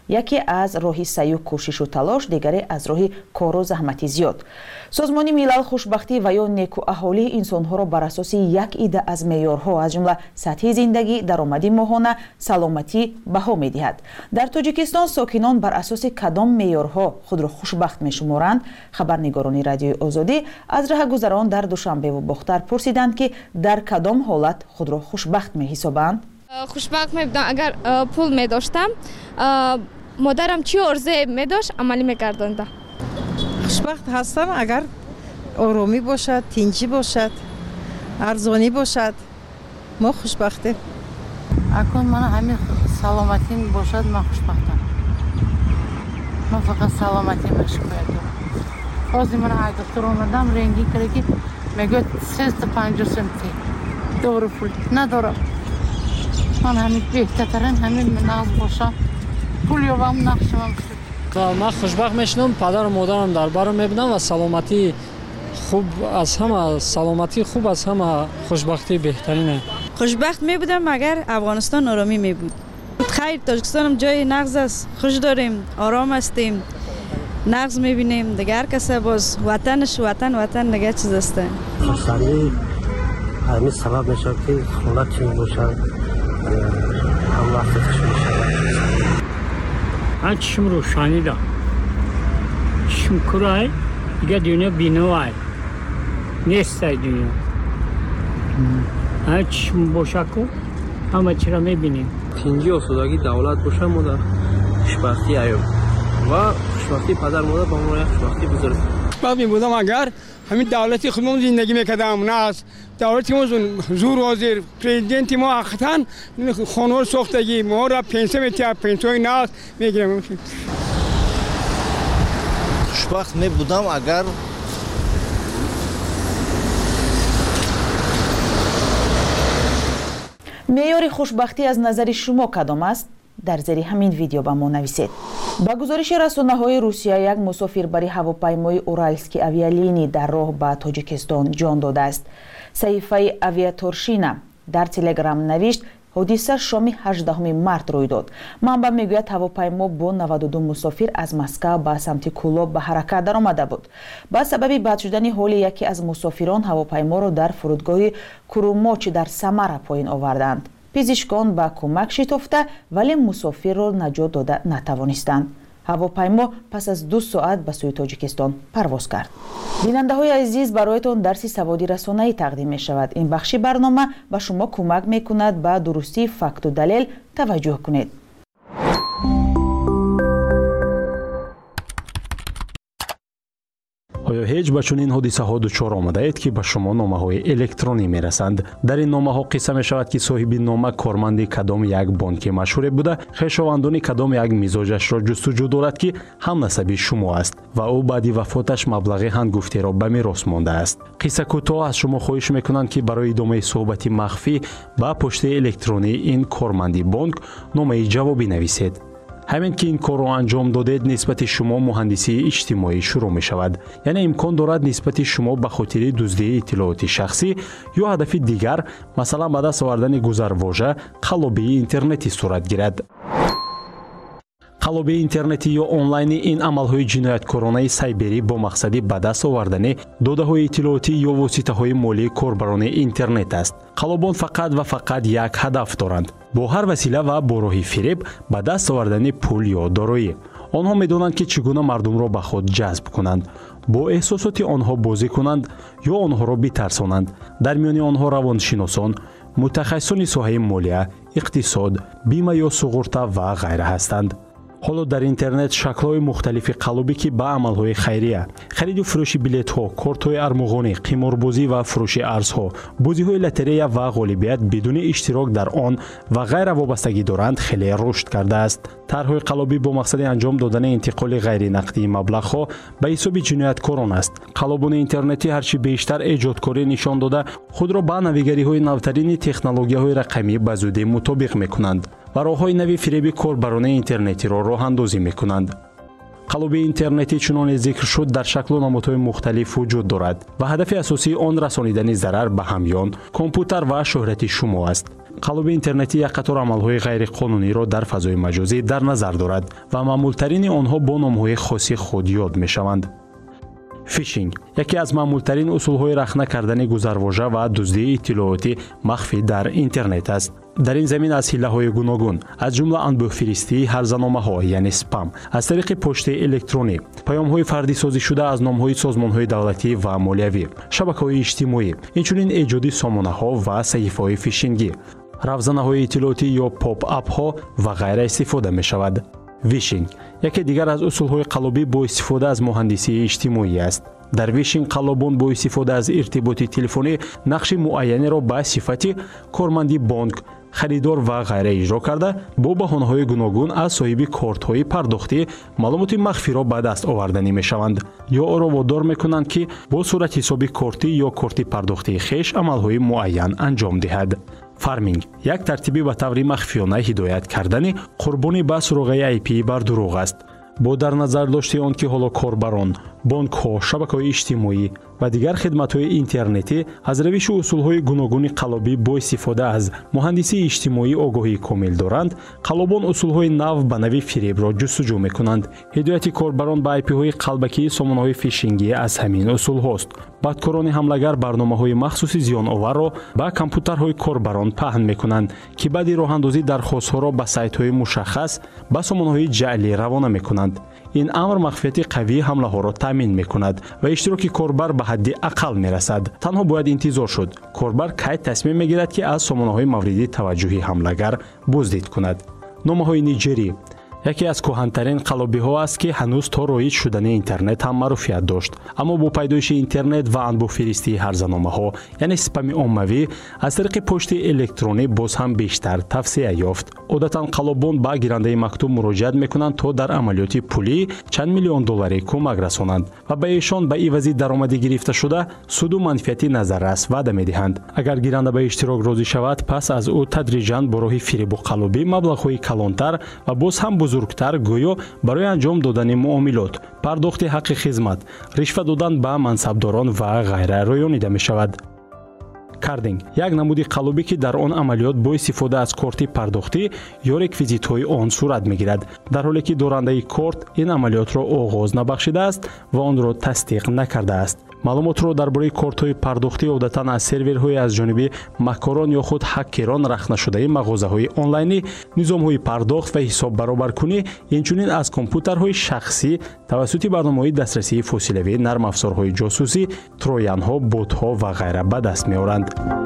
яке аз роҳи саъю кӯшишу талош, дигаре аз роҳи кору заҳмати зиёд. созмони милал хушбахтӣ ва ё некуаҳолии инсонҳоро бар асоси як ида аз меъёрҳо аз ҷумла сатҳи зиндагӣ, даромади моҳона, саломатӣ баҳо медиҳад. дар Тоҷикистон сокинон бар асоси кадом меъёрҳо худро хушбахт мешуморанд? хабарнигорони Радиои Озодӣ аз раҳгузарон дар Душанбеву Бохтар пурсиданд ки дар кадом ҳолат худро хушбахт меҳисобанд. хушбахт мебудам агар пул медоштам, модарам чӣ орзуе медошт амалӣ мегардонда. хушбахт ҳастам агар оромӣ бошад, тинҷӣ бошад, арзонӣ бошад, мо хушбахтем. акун ман ҳамин саломатӣ бошад, ман хушбахтам. ман фақат саломатӣ машкоят дорам. ҳозир ман ай доктор омадам, рентген кардем ки мегӯяд 350 сомти дору пул надорам. ман ҳамин беҳтарин ҳамин нағз бошам, пул ёбам нақшавам. ман хушбахт мешудам, падару модарам дар барам мебудам ва саломатӣ хуб аз ҳама, саломатӣ хуб аз ҳама хушбахтӣ беҳтарин аст. хушбахт мебудам агар Афғонистон оромӣ мебуд. хайр, Тоҷикистонам ҷои нағз аст, хуш дорем, ором ҳастем, нағз мебинем, дига ҳар каса боз ватанаш ватан дига чиз аст. хусани ҳамин сабаб мешавад ки холат чӣ мебошад, ҳам вақтат чӣ мешавад. من چشم روشانی دارم، چشم کرای دیگه دنیا بینوای نیست دنیا. هر چشم باشه کو همه چی را میبینیم. تینجی آسودگی دولت باشه ما در خوشبختی ایام و خوشبختی پدر مادر با ما خوشبختی بزرگ. خوشبخت میبودم اگر همین دولتی خودمون زندگی میکردم، نه از دولتی ما زور وزیر پرزیدنت ما حقیقتا خانوار ساختگی ما را پنسه میتیه، پنسه ناز میگیرم. خوشبخت میبودم اگر меъёри хушбахтӣ аз назари шумо кадом аст? дар зери ҳамин видео ба мо нависед. ба гузориши расонаҳои Русия, як мусофирбари ҳавопаймои Уральский авиалинии дар роҳ ба Тоҷикистон ҷон додааст. саҳифаи Авиаторшина дар Телеграм навишт, ҳодиса шоми 18 март рӯй дод. манбаъ мегӯяд ҳавопаймо бо 92 мусофир аз Москав ба самти Кулоб ба ҳаракат даромада буд. ба сабаби бад шудани ҳоли яке аз мусофирон ҳавопайморо дар фурудгоҳи Курумоч дар Самара поин оварданд. пизишкон ба кӯмак шитофта, вале мусофирро наҷот дода натавонистанд. ҳавопаймо пас аз 2 соат ба сӯи Тоҷикистон парвоз кард. бинандаҳои азиз, бароятон дарси саводи расонаӣ тақдим мешавад. ин бахши барнома ба шумо кӯмак мекунад ба дурустии факту далел таваҷҷӯҳ кунед. оё ҳеҷ ба чунин ҳодисаҳо дучор омадаед ки ба шумо номаҳои электронӣ мерасанд? дар ин номаҳо қисса мешавад ки соҳиби нома корманди кадом як бонки машҳуре буда хешовандони кадом як мизоҷашро ҷустуҷӯ дорад ки ҳамнасаби шумо аст ва ӯ баъди вафоташ маблағи ҳангуфтеро ба мерос мондааст. қисса кӯтоҳ аз шумо хоҳиш мекунанд ки барои идомаи суҳбати махфӣ ба почтаи электронии ин корманди бонк номаи ҷавобӣ нависед. ҳамин ки ин корро анҷом додед, нисбати шумо муҳандисии иҷтимоӣ шурӯъ мешавад. яъне имкон дорад нисбати шумо ба хотири дуздии иттилооти шахсӣ ё ҳадафи дигар, масалан ба даст овардани гузарвожа, қаллобии интернетӣ сурат гирад. қаллобии интернетӣ ё онлайни ин амалҳои ҷинояткоронаи сайберӣ бо мақсади ба даст овардани додаҳои иттилоотӣ ё воситаҳои молии корбарони интернет аст. қаллобон фақат ва фақат як ҳадаф доранд: бо ҳар васила ва бо роҳи фиреб ба даст овардани пул ё дороӣ. онҳо медонанд ки чӣ гуна мардумро ба худ ҷазб кунанд, бо эҳсосоти онҳо бозӣ кунанд ё онҳоро битарсонанд. дар миёни онҳо равоншиносон, мутахассисони соҳаи молия, иқтисод, бима ё суғурта ва ғайра ҳастанд. ҳоло дар интернет шаклҳои мухталифи қаллобӣ ки ба амалҳои хайрия, хариду фурӯши билетҳо, кортҳои армуғонӣ, қиморбозӣ ва фурӯши арзҳо, бозиҳои лотерея ва ғолибият бидуни иштирок дар он ва ғайра вобастагӣ доранд хеле рушд кардааст. тарҳҳои қаллобӣ бо мақсади анҷом додани интиқоли ғайринақдии маблағҳо ба ҳисоби ҷинояткорон аст. қаллобони интернетӣ ҳарчи бештар эҷодкорӣ нишон дода, худро ба навигариҳои навтарини технологияҳои рақамӣ ба зудӣ мутобиқ мекунанд ва роҳҳои нави фиреби корбарони интернетиро роҳандозӣ мекунанд. қаллобии интернетӣ чуноне зикр шуд дар шаклу намудҳои мухталиф вуҷуд дорад ва ҳадафи асосии он расонидани зарар ба ҳамён, компютер ва шӯҳрати шумо аст. қалоби интернетӣ як қатор амалҳои ғайриқонуниро дар фазои маҷозӣ дар назар дорад ва маъмултарини онҳо бо номҳои хоси худ ёд мешаванд. фишинг яке аз маъмултарин усулҳои рахна кардани гузарвожа ва дуздии иттилооти махфӣ дар интернет аст. дар ин замин аз ҳиллаҳои гуногун аз ҷумла анбӯҳфиристии ҳарзаномаҳо яъне спам аз тариқи поштаи электронӣ, паёмҳои фардисозишуда аз номҳои созмонҳои давлатӣ ва молиявӣ, шабакаҳои иҷтимоӣ, инчунин эҷоди сомонаҳо ва саҳифаҳои фишингӣ, равзанаҳои иттилоотӣ ё поп-апҳо ва ғайра истифода мешавад. вишинг яке дигар аз усулҳои қаллобӣ бо истифода аз муҳандисии иҷтимоӣ аст. дар вишинг қаллобон бо истифода аз иртиботи телефонӣ нақши муайянеро ба сифати корманди бонк, харидор ва ғайра иҷро карда, бо баҳонаҳои гуногун аз соҳиби кортҳои пардохтӣ маълумоти махфиро ба даст оварданӣ мешаванд ё онро водор мекунанд ки бо суратҳисоби кортӣ ё корти пардохтии хеш амалҳои муайян анҷом диҳад. фарминг як тартиби ба таври махфиёна ҳидоят кардани қурбони ба суроғаи IP бар дурӯғ аст. бо дар назар дошти он ки ҳоло корбарон, бонкҳо, шабакаҳои иҷтимоӣ ва дигар хидматҳои интернетӣ аз равиши усулҳои гуногуни қаллобӣ бо истифода аз муҳандисии иҷтимоӣ огоҳии комил доранд, қаллобон усулҳои нав ба нави фиребро ҷустуҷӯ мекунанд. ҳидояти корбарон ба IP-ҳои қалбакии сомонаҳои фишингӣ аз ҳамин усулҳост. бадкорони ҳамлагар барномаҳои махсуси зиёноварро ба компютерҳои корбарон паҳн мекунанд, ки баъди роҳандозӣ дархостҳоро ба сайтҳои мушаххас ба сомонаҳои ҷаълӣ равона мекунанд. ин амр махфияти қавии ҳамлаҳоро таъмин мекунад ва иштироки корбар ба ҳадди ақал мерасад. танҳо бояд интизор шуд корбар кай тасмим мегирад ки аз сомонаҳои мавриди таваҷҷӯҳи ҳамлагар буздид кунад. номаҳои ниҷерӣ яке аз кӯҳантарин қаллобиҳо аст ки ҳанӯз то роиҷ шудани интернет ҳам маъруфият дошт, аммо бо пайдоиши интернет ва анбӯҳфиристии ҳарзаномаҳо яъне спами оммавӣ аз тариқи почти электронӣ боз ҳам бештар тавсея ёфт. одатан қаллобон ба гирандаи мактуб муроҷиат мекунанд то дар амалиёти пулӣ чанд миллион долларӣ кӯмак расонанд ва ба эшон ба ивази даромадӣ гирифташуда суду манфиати назаррас ваъда медиҳанд. агар гиранда ба иштирок розӣ шавад, пас аз ӯ тадриҷан бо роҳи фиребу қаллобӣ маблағҳои калонтар ва боз ҳам бузургтар гӯё барои анҷом додани муомилот, пардохти ҳаққи хизмат, ришват додан ба мансабдорон ва ғайра рӯёнида мешавад. кардинг як намуди қаллобӣ ки дар он амалиёт бо истифода аз корти пардохтӣ ё реквизитҳои он сурат мегирад, дар ҳоле ки дорандаи корт ин амалиётро оғоз набахшидааст ва онро тасдиқ накардааст. маълумотро дар бораи кортҳои пардохтӣ одатан аз серверҳои аз ҷониби макорон ё худ ҳаккерон рахнашудаи мағозаҳои онлайнӣ, низомҳои пардохт ва ҳисоббаробаркунӣ, инчунин аз компютерҳои шахсӣ тавассути барномаҳои дастрасии фосилавӣ, нарм афзорҳои ҷосусӣ, троянҳо, ботҳо ва ғайра ба даст меоранд.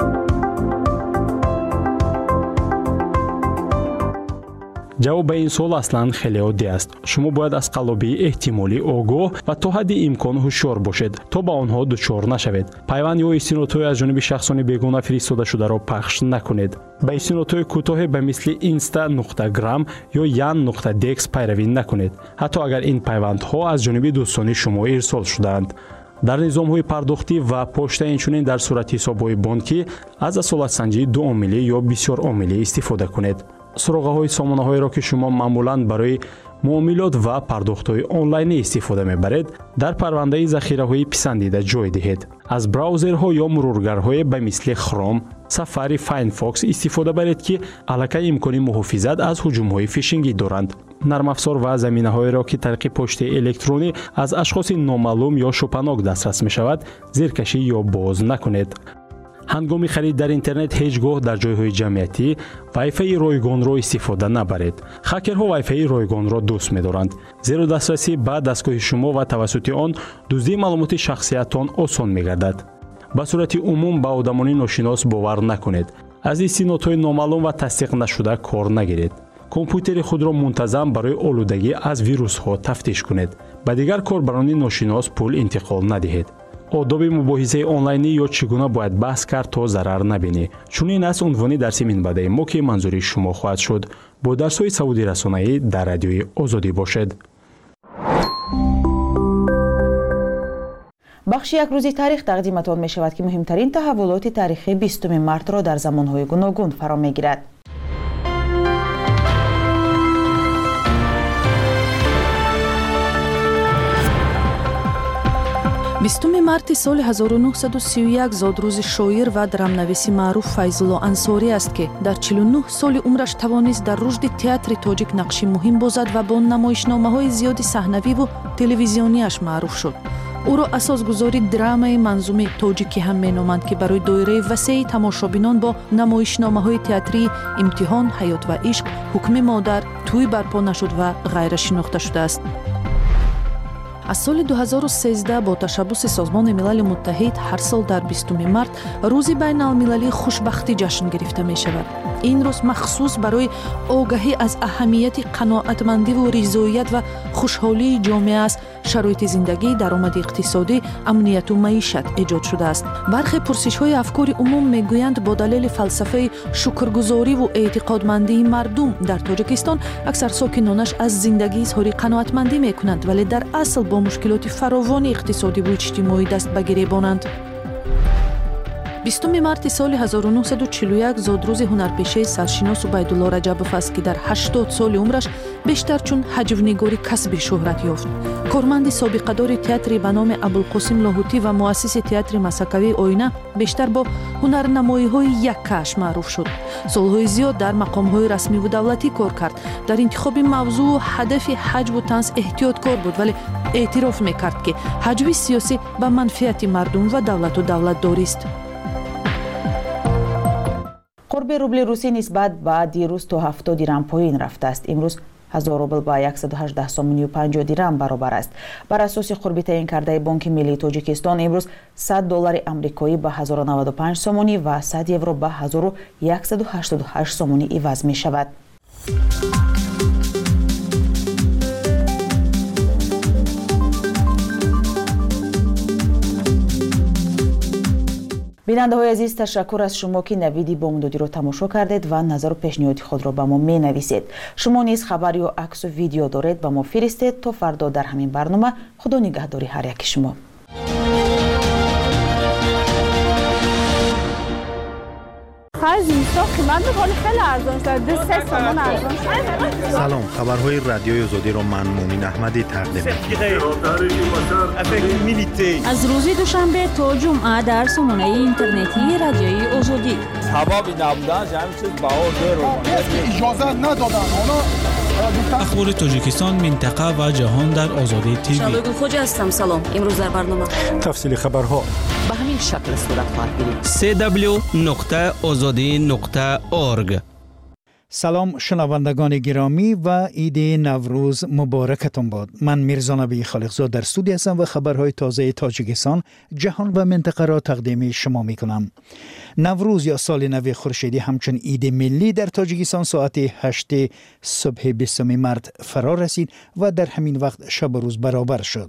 ҷавоб ба ин суол аслан хеле оддӣ аст. шумо бояд аз қаллобии эҳтимолӣ огоҳ ва то ҳадди имкон ҳушёр бошед, то ба онҳо дучор нашавед. пайванд ё истинодҳои аз ҷониби шахсони бегона фиристодашударо пахш накунед. ба истинодҳои кӯтоҳе ба мисли insta.gram ё yan.dex пайравӣ накунед, ҳатто агар ин пайвандҳо аз ҷониби дӯстони шумо ирсол шудаанд. дар низомҳои пардохтӣ ва почта, инчунин дар суратҳисобҳои бонкӣ аз асолатсанҷии дуомилӣ ё бисёромилӣ истифода кунед. суроғаҳои сомонаҳоеро ки шумо маъмулан барои муомилот ва пардохтҳои онлайнӣ истифода мебаред, дар парвандаи захираҳои писандида ҷой диҳед. аз браузерҳо ё мурургарҳое ба мисли Chrome, Safari, Firefox истифода баред, ки аллакай имкони муҳофизат аз ҳуҷумҳои фишингӣ доранд. нарм афзор ва заминаҳоеро ки тариқи почтаи электронӣ аз ашхоси номаълум ё шубҳанок дастрас мешавад, зеркашӣ ё боз накунед. ҳангоми харид дар интернет ҳеҷ гоҳ дар ҷойҳои ҷамъиятӣ вайфаи ройгонро истифода набаред. хакерҳо вайфаи ройгонро дӯст медоранд, зеро дастрасӣ ба дастгоҳи шумо ва тавассути он дуздии маълумоти шахсиятон осон мегардад. ба сурати умум ба одамони ношинос бовар накунед. аз истинодҳои номаълум ва тасдиқ нашуда кор нагиред. компютери худро мунтазам барои олудагӣ аз вирусҳо тафтиш кунед. ба дигар корбарони ношинос пул интиқол надиҳед. одоби мубоҳисаи онлайнӣ ё чӣ гуна бояд баҳс кард то зарар набинӣ. чунин аст унвони дарси минбаъдаи мо ки манзури шумо хоҳад шуд. бо дарсҳои савуди расонаӣ дар радиои озодӣ бошед. бахши як рӯзи таърих тақдиматон мешавад ки муҳимтарин таҳаввулоти таърихи 20 мартро дар замонҳои гуногун фаро мегирад. 20 марти соли 1931 зодрӯзи шоир ва драмнависи маъруф Файзулло Ансорӣ аст ки дар 49 соли умраш тавонист дар рушди театри тоҷик нақши муҳим бозад ва бо намоишномаҳои зиёди саҳнавиву телевизионияш маъруф шуд. ӯро асосгузори драмаи манзуми тоҷикӣ ҳам меноманд ки барои доираи васеи тамошобинон бо намоишномаҳои театрии Имтиҳон, ҳаёт ва ишқ, ҳукми модар, Тӯй барпо нашуд ва ғайра шинохта шудааст. аз соли 2013 бо ташаббуси Созмони Милали Муттаҳид ҳар сол дар 20 март рӯзи байналмилалии хушбахтӣ ҷашн гирифта мешавад. ин рӯз махсус барои огаҳӣ аз аҳамияти қаноатмандиву ризоият ва хушҳолии ҷомеа аз шароити зиндагӣ, даромади иқтисодӣ, амнияту маишат эҷод шудааст. бархе пурсишҳои афкори умум мегӯянд бо далели фалсафаи шукргузориву эътиқодмандии мардум дар Тоҷикистон аксар сокинонаш аз зиндагӣ изҳори қаноатмандӣ мекунанд, вале дар асл бо мушкилоти фаровони иқтисодиву иҷтимоӣ даст ба гиребонанд. 20 марти соли 1941 зодрӯзи ҳунарпешаи саршинос Убайдулло Раҷабов аст ки дар 80 соли умраш бештар чун ҳаҷвнигори касбӣ шӯҳрат ёфт. корманди собиқадори театри ба номи Абулқосим Лоҳутӣ ва муассиси театри Масакавии Оина бештар бо ҳунарнамоиҳои яккааш маъруф шуд. солҳои зиёд дар мақомҳои расмиву давлатӣ кор кард. дар интихоби мавзӯъу ҳадафи ҳаҷву танз эҳтиёткор буд, вале эътироф мекард ки ҳаҷви сиёсӣ ба манфиати мардум ва давлату давлатдорист. қурби рубли русӣ нисбат ба дирӯз то 70 дирам поин рафтааст. имрӯз 1000 рубл ба 118 сомони 50 дирам баробар аст. бар асоси қурби таъин кардаи Бонки Миллии Тоҷикистон имрӯз $100 амрикоӣ ба 1095 сомонӣ ва 100 евро ба 1188 сомонӣ иваз мешавад. бинандаҳои азиз, ташаккур аз шумо ки навиди бомдодиро тамошо кардед ва назару пешниҳоди худро ба мо менависед. шумо низ хабар ё аксу видео доред, ба мо фиристед. то фардо дар ҳамин барнома. худо нигаҳдори ҳар яки шумо. سلام، خبرهای رادیوی آزادی را من مومن احمدی تقدیم می‌کنم. از روز دوشنبه تا جمعه در سامانه اینترنتی رادیوی آزادی. سبب نبودن همین چیز باور اجازه ندادن. اخبار تاجیکستان، منطقه و جهان در آزادی تیوی. شالوی خوجا هستم. سلام. امروز در برنامه تفصیل خبرها به همین شکل صورت خواهد گرفت. www.azadi.org. سلام شنوندگان گرامی و عید نوروز مبارکتون باد. من میرزا نبی خالقزاد در استودیو هستم و خبرهای تازه تاجیکستان، جهان و منطقه را تقدیم شما میکنم. نوروز یا سال نو خورشیدی همچون عید ملی در تاجیکستان ساعت 8 صبح 20 مارت فرا رسید و در همین وقت شب و روز برابر شد.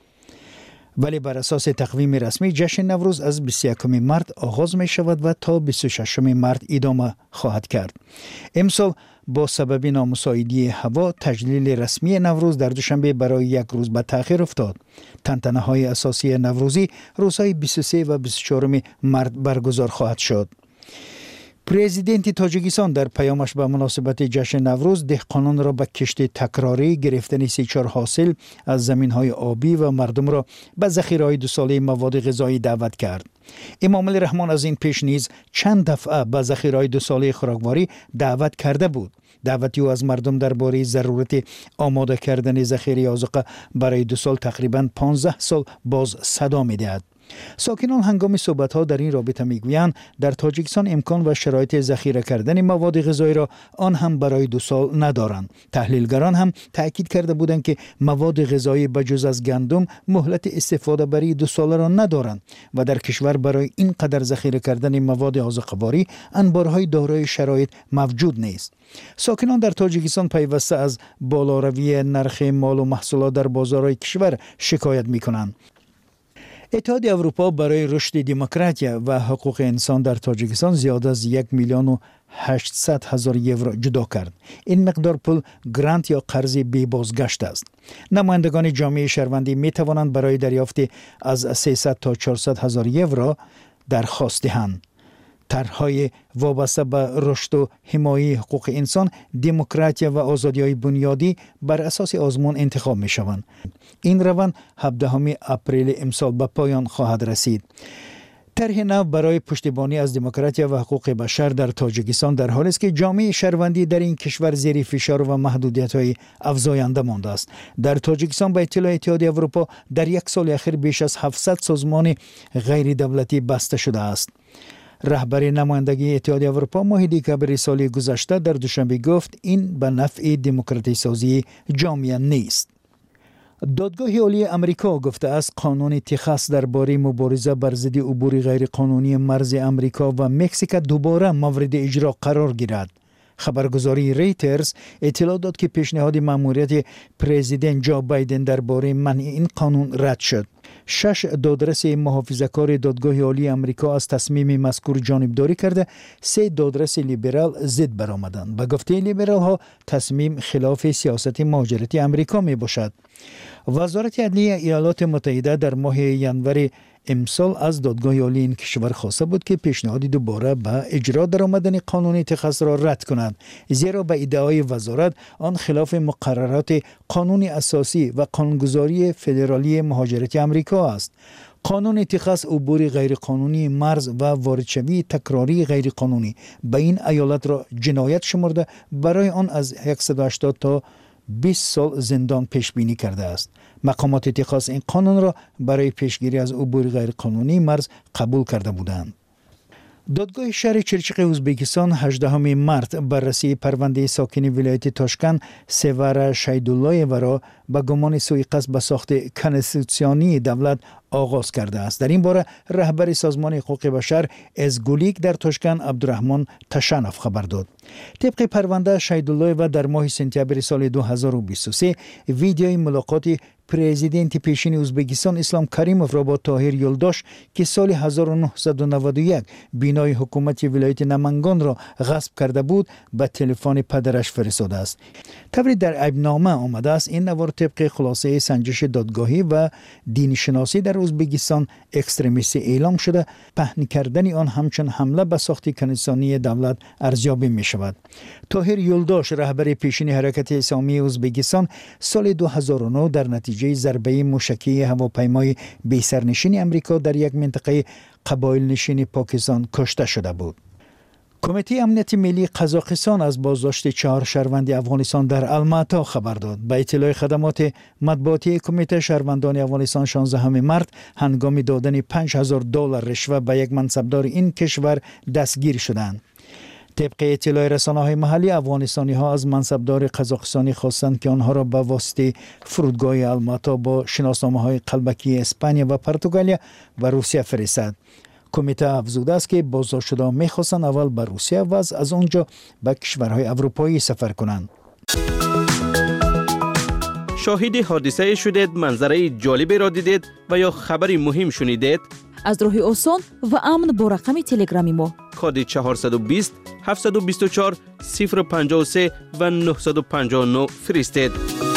ولی بر اساس تقویم رسمی جشن نوروز از 21 مارت آغاز می شود و تا 26 مارت ادامه خواهد کرد. امسال با سبب نامساعدی هوا تجلیل رسمی نوروز در دوشنبه برای یک روز به تأخیر افتاد. تنتنه های اساسی نوروزی روزهای 23 و 24 مارت برگزار خواهد شد. پرزیدنت تاجیکستان در پیامش به مناسبت جشن نوروز دهقانان را به کشت تکراری گرفتن سیچار حاصل از زمین‌های آبی و مردم را به ذخیره‌های 2 ساله مواد غذایی دعوت کرد. امام علی رحمان از این پیش نیز چند دفعه به ذخیره‌های 2 ساله خوراکواری دعوت کرده بود. دعوتی او از مردم درباره ضرورت آماده کردن ذخیره آذوقه برای 2 سال تقریباً 15 سال باز صدا می‌دهد. ساکنان هنگام صحبت‌ها در این رابطه میگویند در تاجیکستان امکان و شرایط ذخیره کردن مواد غذایی را آن هم برای 2 سال ندارند. تحلیلگران هم تاکید کرده بودند که مواد غذایی بجز از گندم مهلت استفاده برای 2 سال را ندارند و در کشور برای این قدر ذخیره کردن مواد آذوقه‌واری انبارهای دارای شرایط موجود نیست. ساکنان در تاجیکستان پیوسته از بالاروی نرخ مال و محصولات در بازارهای کشور شکایت می‌کنند. اتحادیه اروپا برای رشد دموکراتیا و حقوق انسان در تاجیکستان زیاد از 1,800,000 یورو جدا کرد. این مقدار پول گرانت یا قرض بی بازگشت است. نمایندگان جامعه شهروندی می توانند برای دریافت از 300 تا 400,000 یورو درخواست دهند. طرح‌های وابسته به رشد و حمایت حقوق انسان، دموکراسی و آزادی‌های بنیادی بر اساس آزمون انتخاب می‌شوند. این روند 17 اپریل امسال به پایان خواهد رسید. طرح نو برای پشتیبانی از دموکراسی و حقوق بشر در تاجیکستان در حالی است که جامعه شهروندی در این کشور زیر فشار و محدودیت‌های افزاینده مانده است. در تاجیکستان به اطلاع اتحادیه اروپا در یک سال اخیر بیش از 700 سازمان غیر دولتی بسته شده است. رهبر نمایندگی اتحادیه اروپا ماهی کبیر سال گذشته در دوشنبه گفت این به نفع دموکراسی سازی جامعه نیست. دادگاه عالی امریکا گفته است قانون تگزاس درباره مبارزه بر ضد عبور غیرقانونی مرز امریکا و مکزیک دوباره مورد اجرا قرار گیرد. خبرگزاری ریترز اطلاع داد که پیشنهاد مأموریت پرزیدنت جو بایدن درباره منع این قانون رد شد. 6 دادرس محافظه‌کار دادگاه عالی امریکا از تصمیم مذکور جانبداری کرده، 3 دادرس لیبرال ضد برآمدند. به گفته لیبرال ها تصمیم خلاف سیاست مهاجرتی امریکا می باشد. وزارت عدلیه ایالات متحده در ماه ژانویه امسال از دادگاه عالی این کشور خواسته بود که پیشنهادی دوباره به اجرا درآمدن قانون تگزاس را رد کند، زیرا به ادعای وزارت آن خلاف مقررات قانون اساسی و قانونگذاری فدرالی مهاجرتی امریکا است. قانون تگزاس عبور غیرقانونی مرز و واردشوی تکراری غیرقانونی به این ایالت را جنایت شمرده برای آن از 180 تا 20 سال زندان پیش بینی کرده است. مقامات تگزاس این قانون را برای پیشگیری از عبور غیرقانونی مرز قبول کرده بودند. دادگاه شهر چرچق ازبکستان 18 مارس بررسی پرونده ساکن ولایت تاشکند سیور شیدالله‌یeva را به گمان سوء قصد به ساخت کنستیتوسیونی دولت آغاز کرده است. در این باره رهبر سازمان حقوق بشر ازگولیک در تاشکند عبدالرحمن تشنف خبر داد. طبق پرونده شیدالله‌یeva در ماه سپتامبر سال 2023 ویدیوی ملاقات پرزیدنت پیشین ازبکستان اسلام کریموف را با طاهر یلداش که سال 1991 بینای حکومت ولایت نمنگان را غصب کرده بود به تلفن پدرش فرستاده است. طوری در عیبنامه آمده است این نوار طبق خلاصه سنجش دادگاهی و دین شناسی در ازبکستان اکستریمیستی اعلام شده، پهن کردن آن همچون حمله به ساخت کنستانی دولت ارزیابی می شود. طاهر یلداش رهبر پیشین حرکت اسلامی ازبکستان سال 2009 در نتیجه ضربه موشکی هواپیمای بی سرنشین امریکا در یک منطقه قبایل نشین پاکستان کشته شده بود. کمیته امنیت ملی قزاقستان از بازداشت 4 شهروند افغانستان در الماتا خبر داد. به اطلاع خدمات مطبوعاتی کمیته، شهروندان افغانستان 16 مارس هنگام دادن $5000 رشوه به یک منصبدار این کشور دستگیر شدند. طبق اطلاع رسانه‌های محلی، افغانستانی‌ها از منصبدار قزاقستانی خواستند که آنها را به واسطه فرودگاه الماتا با شناسنامه‌های قلبکی اسپانیا و پرتغالیا به روسیه فرستد. کمیته افزوده است که بازداشت شده‌ها می‌خواستند اول به روسیه و از آنجا به کشورهای اروپایی سفر کنند. شاهد حادثه شدید، منظره جالبی را دیدید و یا خبری مهم شنیدید؟ از راه آسان و امن با رقم تلگرامی ما کد 420 724 053 و 959 فرستید.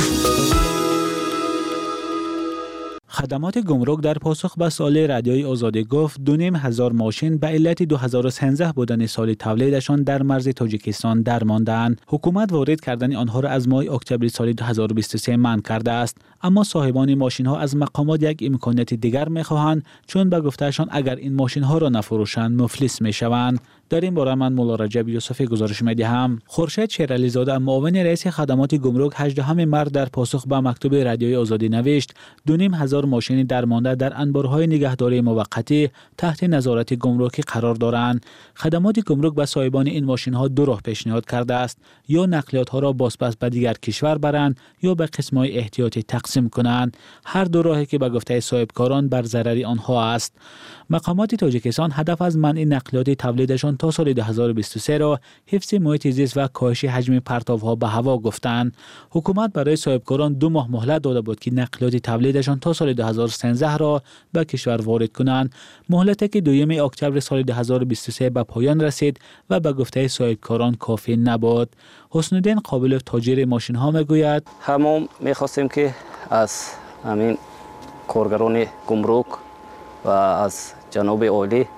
خدمات گمرک در پاسخ به سوال رادیوی آزادی گفت 2,500 ماشین به علت 2013 بودن سال تولیدشان در مرز تاجیکستان درماندند. حکومت وارد کردن آنها را از ماه اکتبر سال 2023 منع کرده است، اما صاحبان ماشین ها از مقامات یک امکانات دیگر می‌خواهند، چون به گفتهشان اگر این ماشین ها را نفروشند مفلس می‌شوند. در این باره من مولا رجب یوسفی گزارش می‌دهم. خورشید شیرعلی زاده معاون رئیس خدمات گمرک 18 مارس در پاسخ به مکتوب رادیوی آزادی نوشت 2,500 ماشین درمانده در انبارهای نگهداری موقتی تحت نظارت گمرکی قرار دارند. خدمات گمرک به صاحبان این ماشین ها 2 راه پیشنهاد کرده است: یا نقلیات ها را بازپس به دیگر کشور برند یا به قسم‌های احتیاطی تقسیم کنند. هر 2 راهی که به گفته صاحبکاران بر ضرر آنها است. مقامات تاجیکستان هدف از منع نقلیات تولیدشان تا سال 2023 را حفظ محیط زیست و کاهش حجم پرتاب‌ها به هوا گفتند. حکومت برای صاحبکاران 2 ماه مهلت داده بود که نقلیات تولیدشان تا سال 2013 را به کشور وارد کنند. مهلتی که 2 اکتبر سال 2023 به پایان رسید و به گفته صاحبکاران کافی نبود. حسن الدین قابلوف تاجر ماشین ها میگوید همون می‌خواستیم که از همین کارگران گمرک و از جناب عالی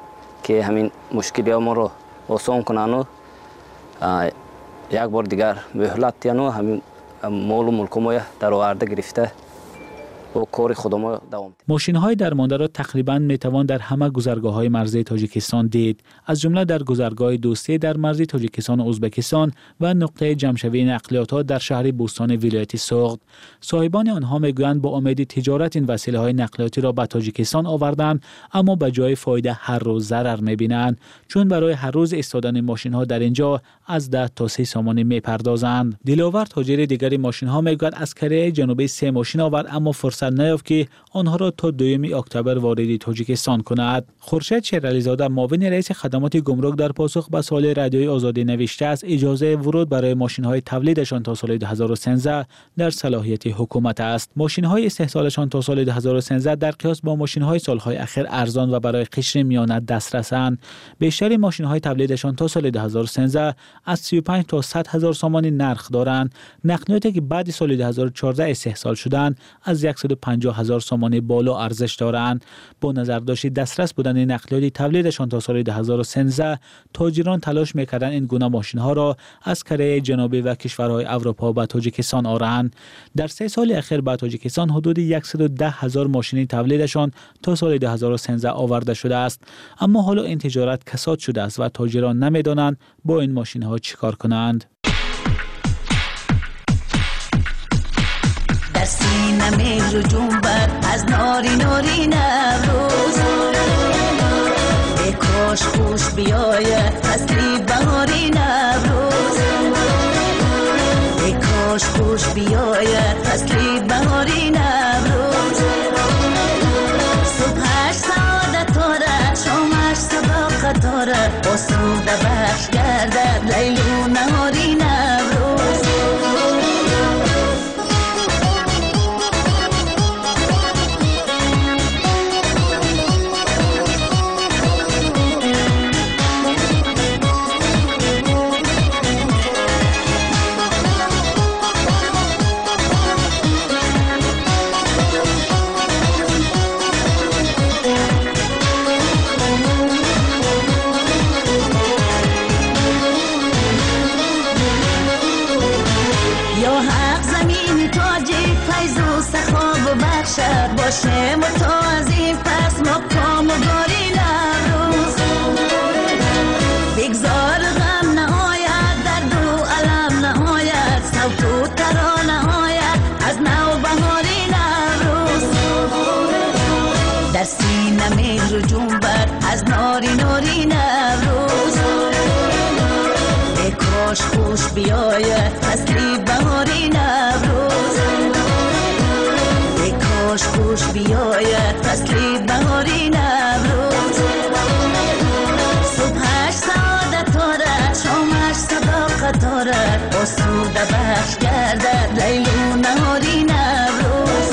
که همین مشکلی ها ما رو آسان کنن و یک بار دیگر مهلت یعنی همین مال و ملک ما در آورده گرفته و کار خودمون دوام. ماشین‌های درمانده را تقریباً میتوان در همه گذرگاه‌های مرزی تاجیکستان دید، از جمله در گذرگاه دوستی در مرزی تاجیکستان و ازبکستان و نقطه جمع‌شوی نقلیات در شهر بوستان ولایت سوغد. صاحبان آنها میگویند با امید تجارت این وسیله‌های نقلیاتی را به تاجیکستان آوردند، اما به جای فایده هر روز ضرر می‌بینند، چون برای هر روز ایستادن ماشین‌ها در اینجا از 10 تا 30 سومانی می‌پردازند. دلاور تاجر دیگر ماشین‌ها میگوید از کره جنوبی 3 ماشین آورد، اما فرصت نیافت که آنها را تا 2 اکتبر وارد تاجیکستان کند. خورشید شیرعلیزاده معاون رئیس خدمات گمرک در پاسخ به سوال رادیوی آزادی نوشته است اجازه ورود برای ماشین‌های تولیدشان تا سال 2013 در صلاحیت حکومت است. ماشین‌های استحصالشان تا سال 2013 در قیاس با ماشین‌های سال‌های اخیر ارزان و برای قشر میانه دسترسند. بیشتر ماشین‌های تولیدشان تا سال 2013 از 35 تا 100 هزار سومانی نرخ دارند. نقلیاتی که بعد سال 2014 استحصال شدند از 150 هزار سومانی بالا ارزش دارند. با نظر داشت دسترس بودن نقلیاتی تولیدشان تا سال 2013 تاجران تلاش می‌کردند این گونه ماشین‌ها را از کره جنوبی و کشورهای اروپا به تاجیکستان آورند. در 3 سال اخیر به تاجیکستان حدود 110 هزار ماشین تولیدشان تا سال 2013 آورده شده است، اما حالا این تجارت کساد شده است و تاجران نمی‌دانند با این ماشین‌ها چیکار کنند. سینه میل و جنبت از ناری ناری نوروز ای کاش خوش بیاید فصلی بهاری نوروز ای کاش خوش بیاید فصلی بهاری نوروز صبحش سعادت داره شامش صداقت داره آسوده بخش گردد لیل و نهاری نوروز باشه متازی پس مقام و گاری نروز بگذار غم نهایت در دو علم نهایت صوت و ترا نهایت از نو بهاری نروز در سینه میل و جنبت از ناری ناری نروز ای کاش خوش بیاید فصلی بهاری نروز خوش بیاید فصلی بهاری نوروز صبحش سعادت داره شامش صداقت داره آسوده بخش گردد لیل و نهاری نوروز.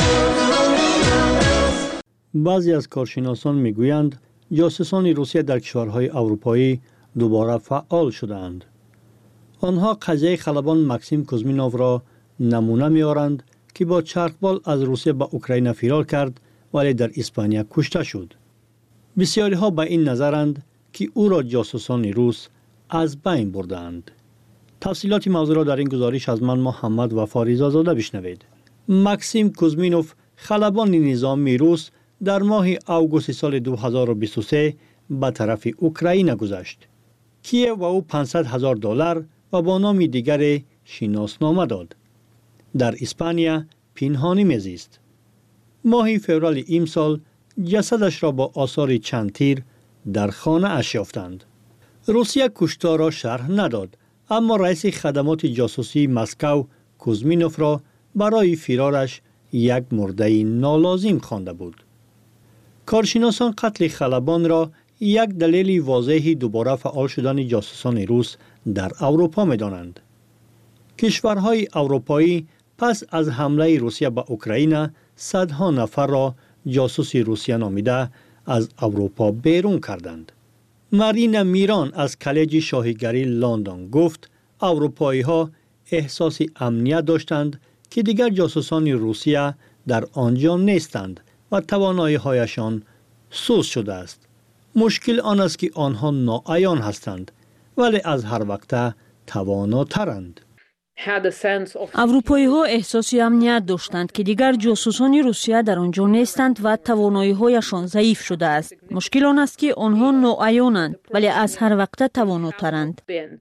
بعضی از کارشناسان میگویند جاسوسان روسیه در کشورهای اروپایی دوباره فعال شدند. آنها قضیه خلبان مکسیم کوزمینوف را نمونه میارند که با چرخبال از روسیه به اوکراین فرار کرد ولی در اسپانیا کشته شد. بسیاری ها به این نظرند که او را جاسوسان روس از بین بردند. تفصیلات موضوع را در این گزارش از من محمد وفا رضازاده بشنوید. مکسیم کوزمینوف خلبان نظام روس در ماه آگوست سال 2023 به طرف اوکراین گذشت. کیف و او $500,000 و با نام دیگر شناسنامه داد. در اسپانیا پنهانی میزیست. ماه فوریه امسال جسدش را با آثار چند تیر در خانه اش یافتند. روسیه کشتار را شرح نداد، اما رئیس خدمات جاسوسی مسکو کوزمینوف را برای فرارش یک مرده نالازم خوانده بود. کارشناسان قتل خلبان را یک دلیل واضحی دوباره فعال شدن جاسوسان روس در اروپا می‌دانند. کشورهای اروپایی پس از حمله روسیه به اوکراین صدها نفر را جاسوس روسیه نامیده از اروپا بیرون کردند. مارینا میران از کالج شاهیگری لندن گفت اروپایی ها احساس امنیت داشتند که دیگر جاسوسان روسیه در آنجا نیستند و توانایی هایشان سوس شده است. مشکل آن است که آنها ناعیان هستند ولی از هر وقت تواناترند. اروپایی‌ها احساس امنیت داشتند که دیگر جاسوسان روسیه در آنجا نیستند و توانایی‌هایشان ضعیف شده است. مشکل آن است که آنها ناعیانند ولی از هر وقت تواناترند.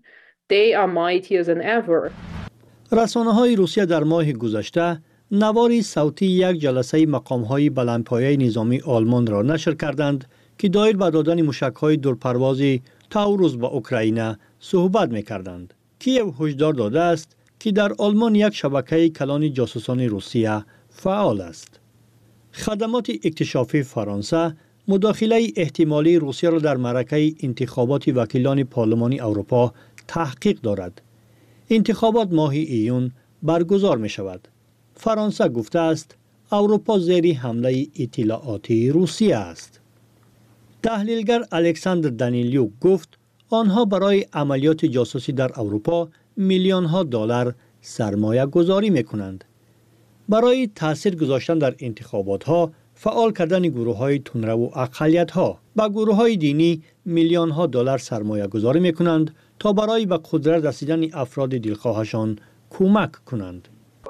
رسانه‌های روسیه در ماه گذشته نواری صوتی یک جلسه مقام‌های بلندپایه نظامی آلمان را نشر کردند که دایر به دادن موشک‌های دورپروازی تاوروس به اوکراین صحبت می‌کردند. کیو هشدار داده است که در آلمان یک شبکه کلان جاسوسان روسیه فعال است. خدمات اکتشافی فرانسه مداخله احتمالی روسیه را در معرکه انتخابات وکیلان پارلمانی اروپا تحقیق دارد. انتخابات ماه ایون برگزار می شود. فرانسه گفته است اروپا زیر حمله اطلاعاتی روسیه است. تحلیلگر الکساندر دانیلیوک گفت آنها برای عملیات جاسوسی در اروپا میلیون ها دلار سرمایه گذاری می کنند. برای تاثیر گذاشتن در انتخابات ها فعال کردن گروه های تندرو و اقلیت ها با گروه های دینی میلیون ها دلار سرمایه گذاری می کنند تا برای به قدرت رسیدن افراد دلخواهشان کمک کنند.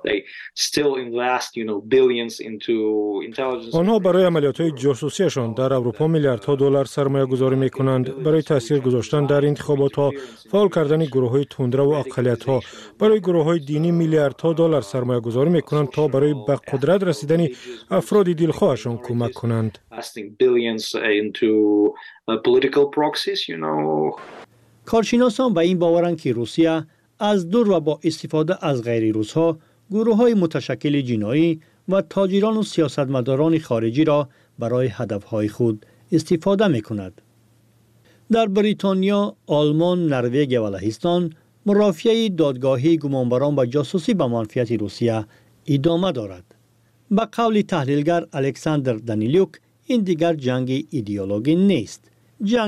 آنها برای عملیات‌های جاسوسیشان در اروپا میلیاردها دلار سرمایه گذاری می کنند. برای تاثیر گذاشتن در انتخابات ها، فعال کردن گروه های تندرو و اقلیت ها، برای گروه های دینی میلیاردها دلار سرمایه گذاری می کنند تا برای به قدرت رسیدن افراد دلخواهشان کمک کنند. کارشناسان به این باورند که روسیه از دور و با استفاده از غیر روس‌ها گروه‌های متشکل جنایی و تاجران و سیاستمداران خارجی را برای هدف‌های خود استفاده می‌کند. در بریتانیا، آلمان، نروژ و لهستان مرافعه دادگاهی گمانبران به جاسوسی به منفعت روسیه ادامه دارد. به قول تحلیلگر الکساندر دانیلیوک این دیگر جنگ ایدئولوژی نیست. جنگ